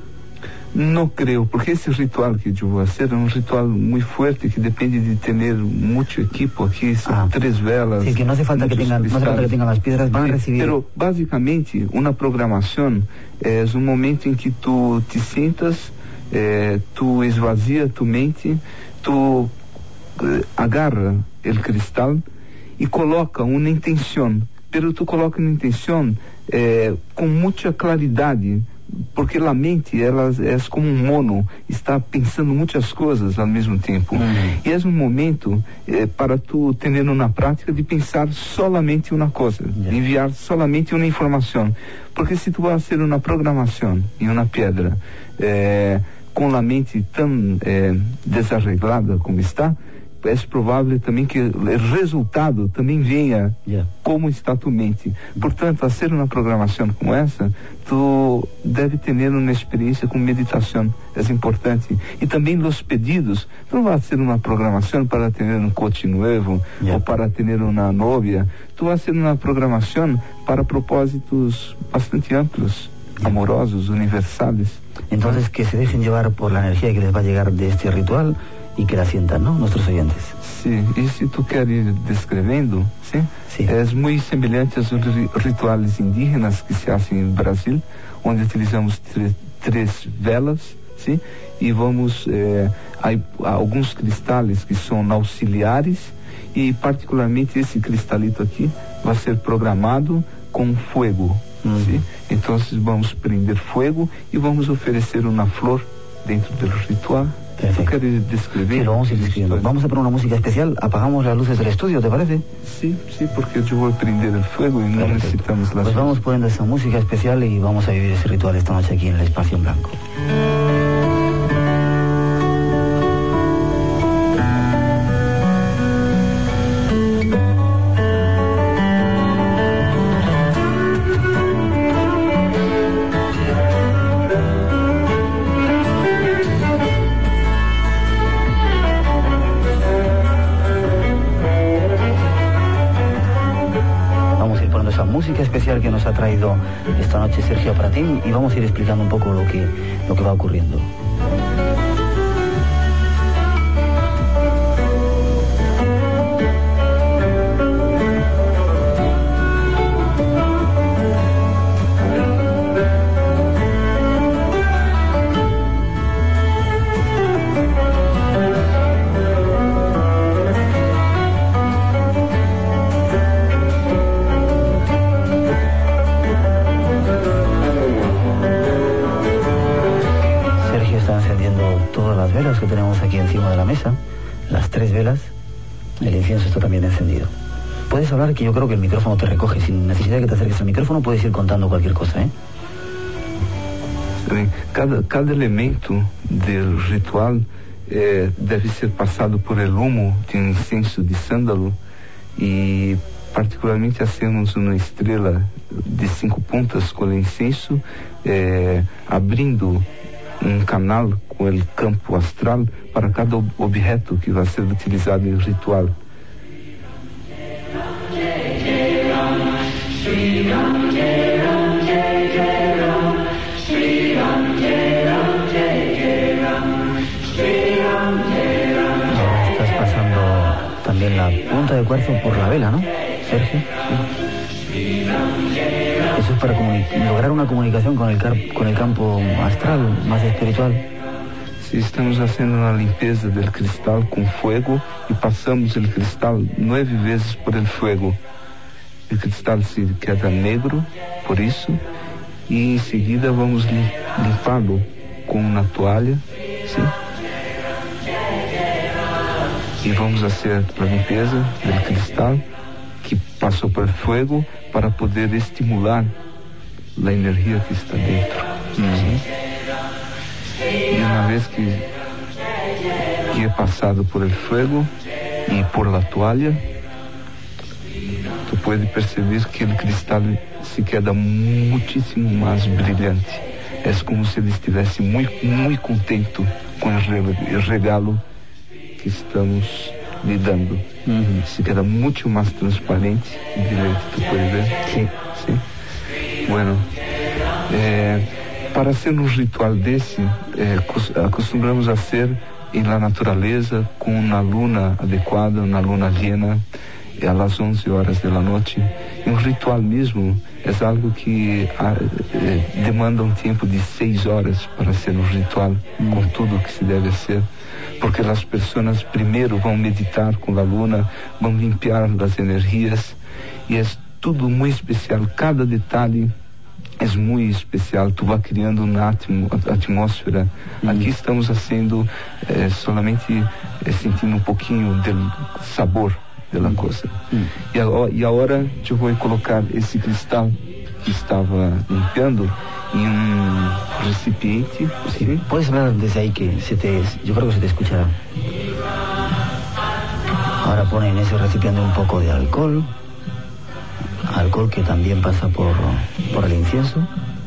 No creo, porque ese ritual que yo voy a hacer es un ritual muy fuerte que depende de tener mucho equipo. Aquí son 3 velas. Sí, que no hace falta que tengan las piedras, van a recibir. Pero básicamente una programación es un momento en que tú te sientas, tú esvazías tu mente, tú agarra el cristal y coloca una intención, pero tú colocas una intención con mucha claridad, porque la mente ela é como um mono, está pensando muitas coisas ao mesmo tempo. E é um momento para tu ter na prática de pensar solamente uma coisa, de enviar solamente uma informação. Porque se tu vai fazer uma programação em uma pedra com a mente tão desarreglada como está, é provável também que o resultado também venha como está tu mente. Portanto, a ser uma programação como essa, tu deve ter uma experiência com meditação, é importante. E também os pedidos, tu não vai ser uma programação para ter um coche novo ou para ter uma novia, tu vai ser uma programação para propósitos bastante amplos, amorosos, universales. Entonces, que se dejen llevar por la energía que les va a llegar de este ritual y que la sientan, ¿no? Nuestros oyentes. Sí, y si tú quieres ir describiendo, ¿sí? Sí. Es muy semejante a los rituales indígenas que se hacen en Brasil, donde utilizamos 3 velas, ¿sí? Y vamos, hay algunos cristales que son auxiliares, y particularmente ese cristalito aquí va a ser programado con fuego, ¿sí? Entonces vamos a prender fuego y vamos a ofrecer una flor dentro del ritual. Perfecto. Sí, lo vamos a ir describiendo. Vamos a poner una música especial. Apagamos las luces del estudio, ¿te parece? Sí, porque yo voy a prender el fuego y no necesitamos las... Pues vamos poniendo esa música especial y vamos a vivir ese ritual esta noche aquí en el Espacio en Blanco. Música especial que nos ha traído esta noche Sergio Pratín, y vamos a ir explicando un poco lo que va ocurriendo. Que tenemos aquí encima de la mesa, las 3 velas, el incienso está también encendido. Puedes hablar, que yo creo que el micrófono te recoge, sin necesidad de que te acerques al micrófono, puedes ir contando cualquier cosa, ¿eh? Cada elemento del ritual debe ser pasado por el humo de un incienso de sándalo, y particularmente hacemos una estrella de 5 puntas con el incienso, abrindo um canal com o campo astral para cada objeto que vai ser utilizado no ritual. Estás pasando también la punta de cuarzo por la vela, ¿no, Sergio? Sí. Eso es para lograr una comunicación con el campo astral, más espiritual. Sí, estamos haciendo una limpieza del cristal con fuego y pasamos el cristal 9 veces por el fuego. El cristal se queda negro, por eso, y enseguida vamos limparlo con una toalla, ¿sí? Y vamos a hacer la limpieza del cristal que pasó por el fuego para poder estimular la energía que está dentro. ¿Sí? Y una vez que he pasado por el fuego y por la toalla, tú puedes percibir que el cristal se queda muchísimo más brillante. Es como si él estuviese muy, muy contento con el regalo que estamos le dando. Se queda mucho más transparente y brillante, ¿tú puedes ver? Sí. Sí. Bueno, para hacer un ritual desse, acostumbramos a hacer en la naturaleza con una luna adecuada, una luna llena, a las 11 horas de la noche. Y un ritual mismo es algo que demanda un tiempo de 6 horas para hacer un ritual con todo lo que se debe hacer, porque las personas primero van a meditar con la luna, van a limpiar las energías, y es todo muy especial, cada detalle es muy especial, tú vas creando una atmósfera. Aquí estamos haciendo solamente sentindo un poquinho del sabor de la cosa. Y ahora yo voy a colocar ese cristal que estaba limpiando en un recipiente. ¿Sí? Puedes hablar desde ahí, que yo creo que se te escuchará. Ahora pone en ese recipiente un poco de alcohol que también pasa por el incienso.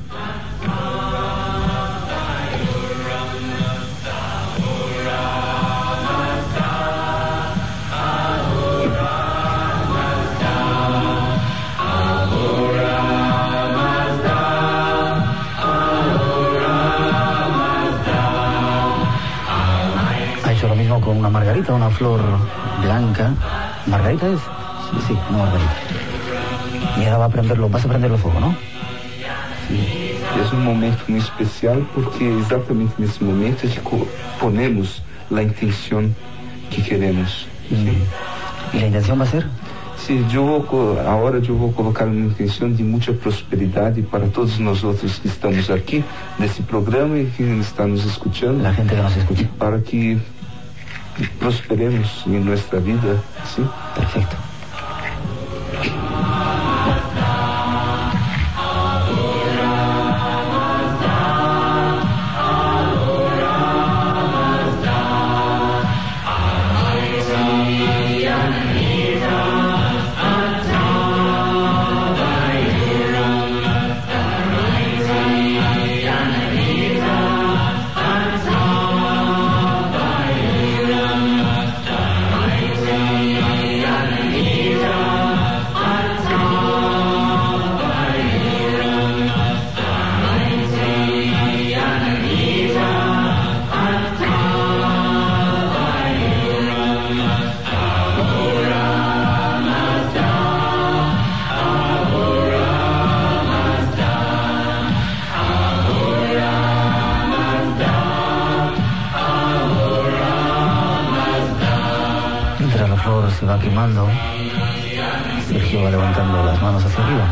Ha hecho lo mismo con una margarita, una flor blanca. ¿Margarita es? Sí, una margarita. Y ahora vas a prenderlo fuego, ¿no? Sí. Es un momento muy especial porque exactamente en ese momento es que ponemos la intención que queremos. ¿Sí? ¿Y la intención va a ser? Sí, ahora yo voy a colocar una intención de mucha prosperidad para todos nosotros que estamos aquí, de este programa y que estamos escuchando. La gente que nos escucha. Para que prosperemos en nuestra vida, ¿sí? Perfecto. Se va quemando. Sergio va levantando las manos hacia arriba.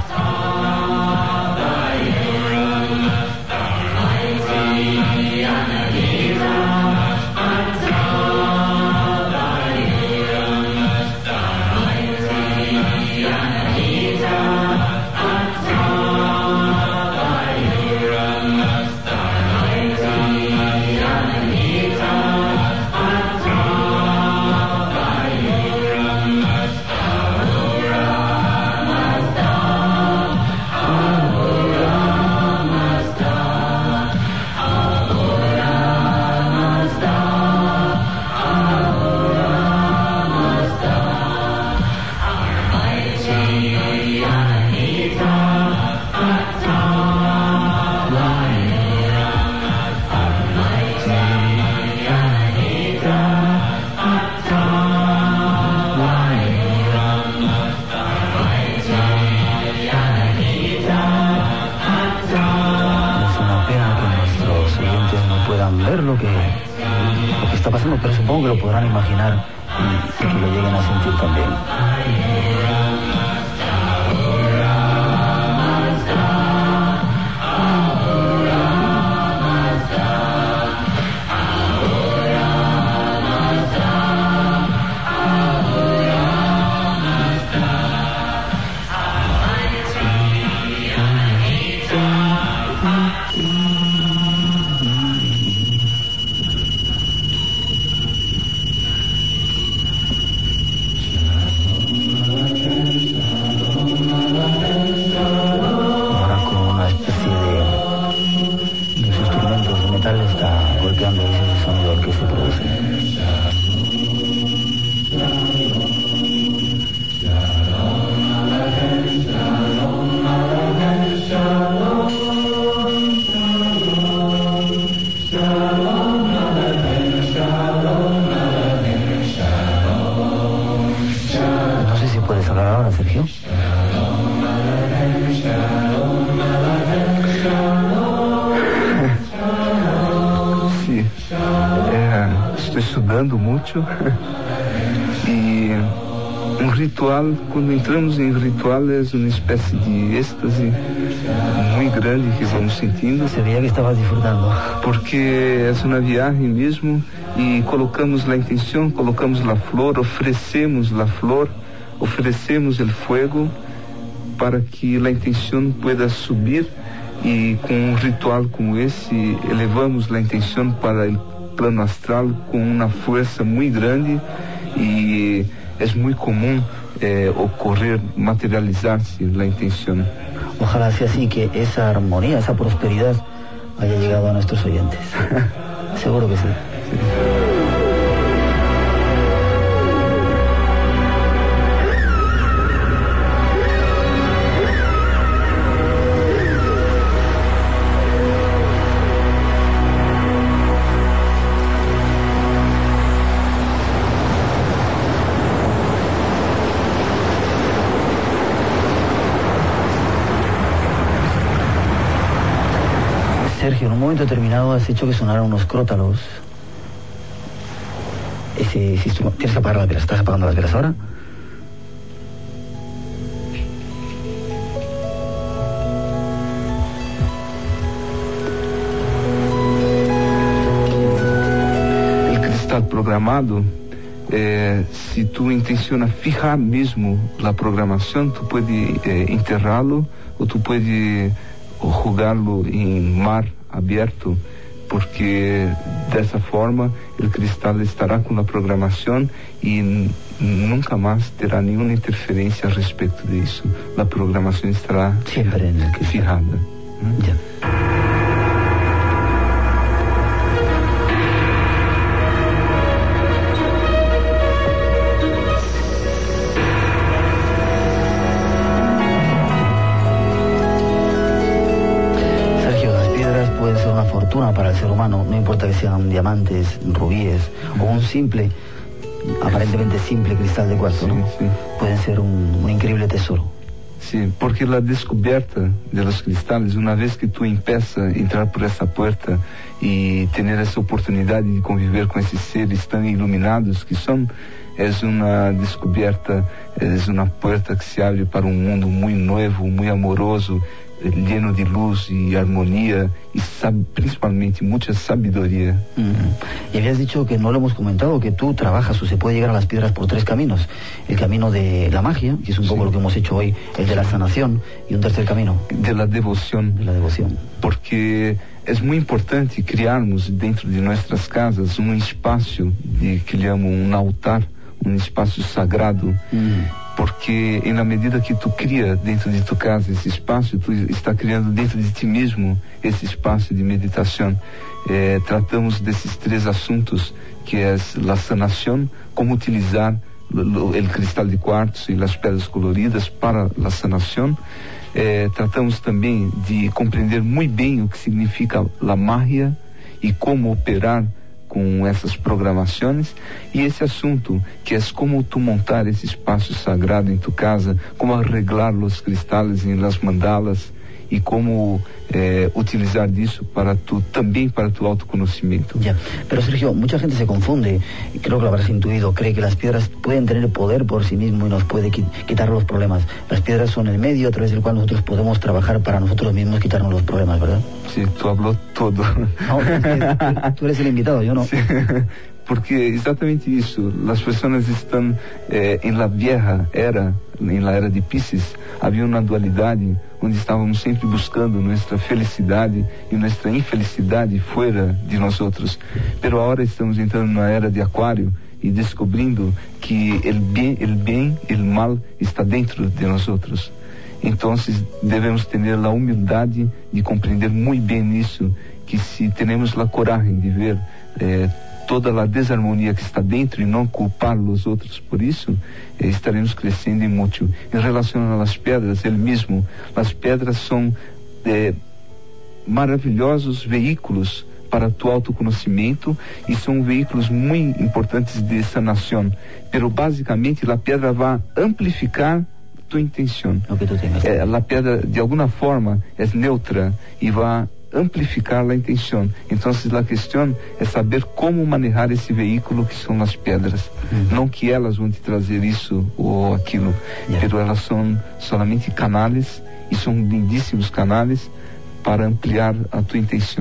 lo que está pasando, pero supongo que lo podrán imaginar y que lo lleguen a sentir también. E um ritual, quando entramos em ritual, é uma espécie de êxtase muito grande que vamos sentindo. Se veía que estabas disfrutando. Porque é uma viagem mesmo e colocamos a intenção, colocamos a flor, oferecemos a flor, oferecemos o fogo para que a intenção pueda subir e com um ritual como esse elevamos a intenção para o plano astral com uma força muito grande e é muito comum ocorrer, materializar-se a intenção. Ojalá sea así, que esa armonía, esa prosperidad haya llegado a nuestros oyentes. Seguro que sí. Sergio, en un momento determinado has hecho que sonaran unos crótalos. Ese instrumento, tienes que apagar las velas. ¿Estás apagando las velas ahora? El cristal programado, si tú intencionas fijar mesmo la programación, tú puedes enterrarlo o tú puedes jugá-lo em mar aberto, porque dessa forma o cristal estará com a programação e nunca mais terá nenhuma interferência a respeito disso. A programação estará sempre fijada. Para el ser humano, no importa que sean diamantes, rubíes o un simple, aparentemente simple cristal de cuarzo, ¿no? Sí. Pueden ser un increíble tesoro. Sí, porque la descoberta de los cristales, una vez que tú empiezas a entrar por esa puerta y tener esa oportunidad de convivir con esos seres tan iluminados que son, es una descoberta, es una puerta que se abre para un mundo muy nuevo, muy amoroso, lleno de luz y armonía y principalmente mucha sabiduría. Y habías dicho, que no lo hemos comentado, que tú trabajas o se puede llegar a las piedras por 3 caminos. El camino de la magia, que es un poco lo que hemos hecho hoy, el de la sanación, y un tercer camino. De la devoción. De la devoción. Porque es muy importante criarmos dentro de nuestras casas un espacio que llamo un altar, un espacio sagrado. Porque na medida que tu cria dentro de tu casa esse espaço, tu está criando dentro de ti mesmo esse espaço de meditação. Tratamos desses 3 assuntos, que é a sanação, como utilizar o cristal de quartzo e as pedras coloridas para a sanação. Tratamos também de compreender muito bem o que significa a magia e como operar com essas programações, e esse assunto que é como tu montar esse espaço sagrado em tu casa, como arreglar os cristais em las mandalas e como utilizar isso também para tu autoconocimiento. Ya, pero Sergio, mucha gente se confunde, y creo que lo habrás intuido, cree que las piedras pueden tener poder por sí mismo y nos puede quitar los problemas. Las piedras son el medio a través del cual nosotros podemos trabajar para nosotros mismos quitarnos los problemas, ¿verdad? Sí, tú habló todo. No, tú eres el invitado, yo no. Sí. Porque exatamente isso, as pessoas estão em la vieja era, em la era de Pisces, havia uma dualidade onde estávamos sempre buscando nossa felicidade e nossa infelicidade fora de nós outros. Pero agora estamos entrando na era de Aquário e descobrindo que o bem, o mal está dentro de nós outros. Então, devemos ter a humildade de compreender muito bem isso, que se temos a coragem de ver toda a desarmonia que está dentro e não culpar os outros por isso, estaremos crescendo em muito. Em relação às pedras, ele mesmo, as pedras são maravilhosos veículos para tu autoconhecimento e são veículos muito importantes de sanação. Pero basicamente a pedra vai amplificar tu intenção. A pedra de alguma forma é neutra e vai amplificar a intenção. Então, a questão é saber como manejar esse veículo que são as pedras. Não que elas vão te trazer isso ou aquilo, mas elas são solamente canais e são lindíssimos canais para ampliar a tua intenção.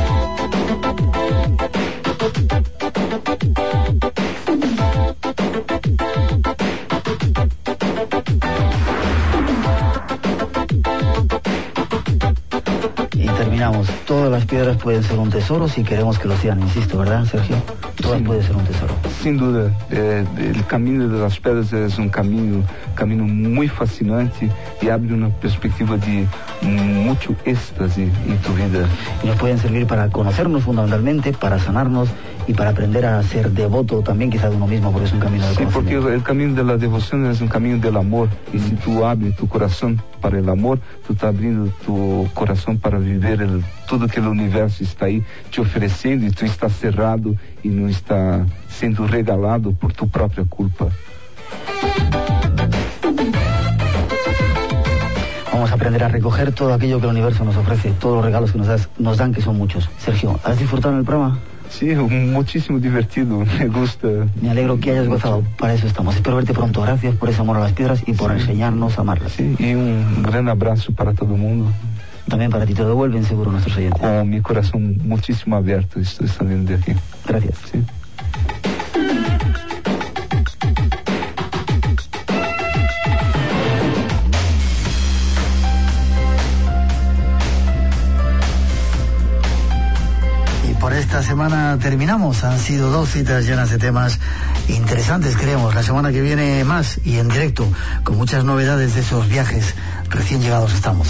Todas las piedras pueden ser un tesoro si queremos que lo sean, insisto, ¿verdad, Sergio? Todas pueden ser un tesoro. Sin duda, el camino de las piedras es un camino muy fascinante y abre una perspectiva de mucho éxtasis en tu vida. Y nos pueden servir para conocernos fundamentalmente, para sanarnos y para aprender a ser devoto también quizá de uno mismo, porque es un camino de conocimiento. Sí, porque el camino de la devoción es un camino del amor, y si tú abres tu corazón para el amor, tú estás abriendo tu corazón para vivir tudo que o universo está aí te oferecendo e tu está cerrado e não está sendo regalado por tu própria culpa. Vamos a aprender a recoger todo aquello que el universo nos ofrece, todos los regalos que nos dan, que son muchos. Sergio, ¿has disfrutado en el programa? Sí, muchísimo divertido, me gusta. Me alegro que hayas gozado, para eso estamos. Espero verte pronto, gracias por ese amor a las piedras y por enseñarnos a amarlas. Sí, y un gran abrazo para todo el mundo. También para ti, te lo devuelven seguro nuestros oyentes. Con mi corazón muchísimo abierto estoy saliendo de aquí. Gracias. Sí. Por esta semana terminamos. Han sido 2 citas llenas de temas interesantes, creemos. La semana que viene más y en directo, con muchas novedades de esos viajes recién llegados estamos.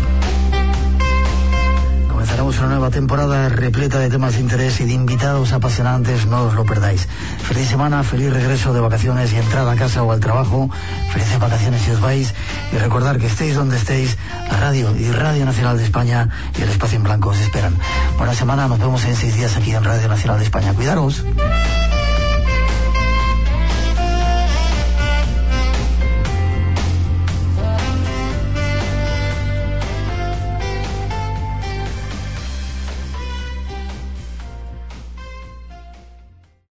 Comenzaremos una nueva temporada repleta de temas de interés y de invitados apasionantes, no os lo perdáis. Feliz semana, feliz regreso de vacaciones y entrada a casa o al trabajo. Felices vacaciones si os vais. Y recordar que estéis donde estéis, la radio y Radio Nacional de España y el Espacio en Blanco os esperan. Buena semana, nos vemos en 6 días aquí en Radio Nacional de España. Cuidaros.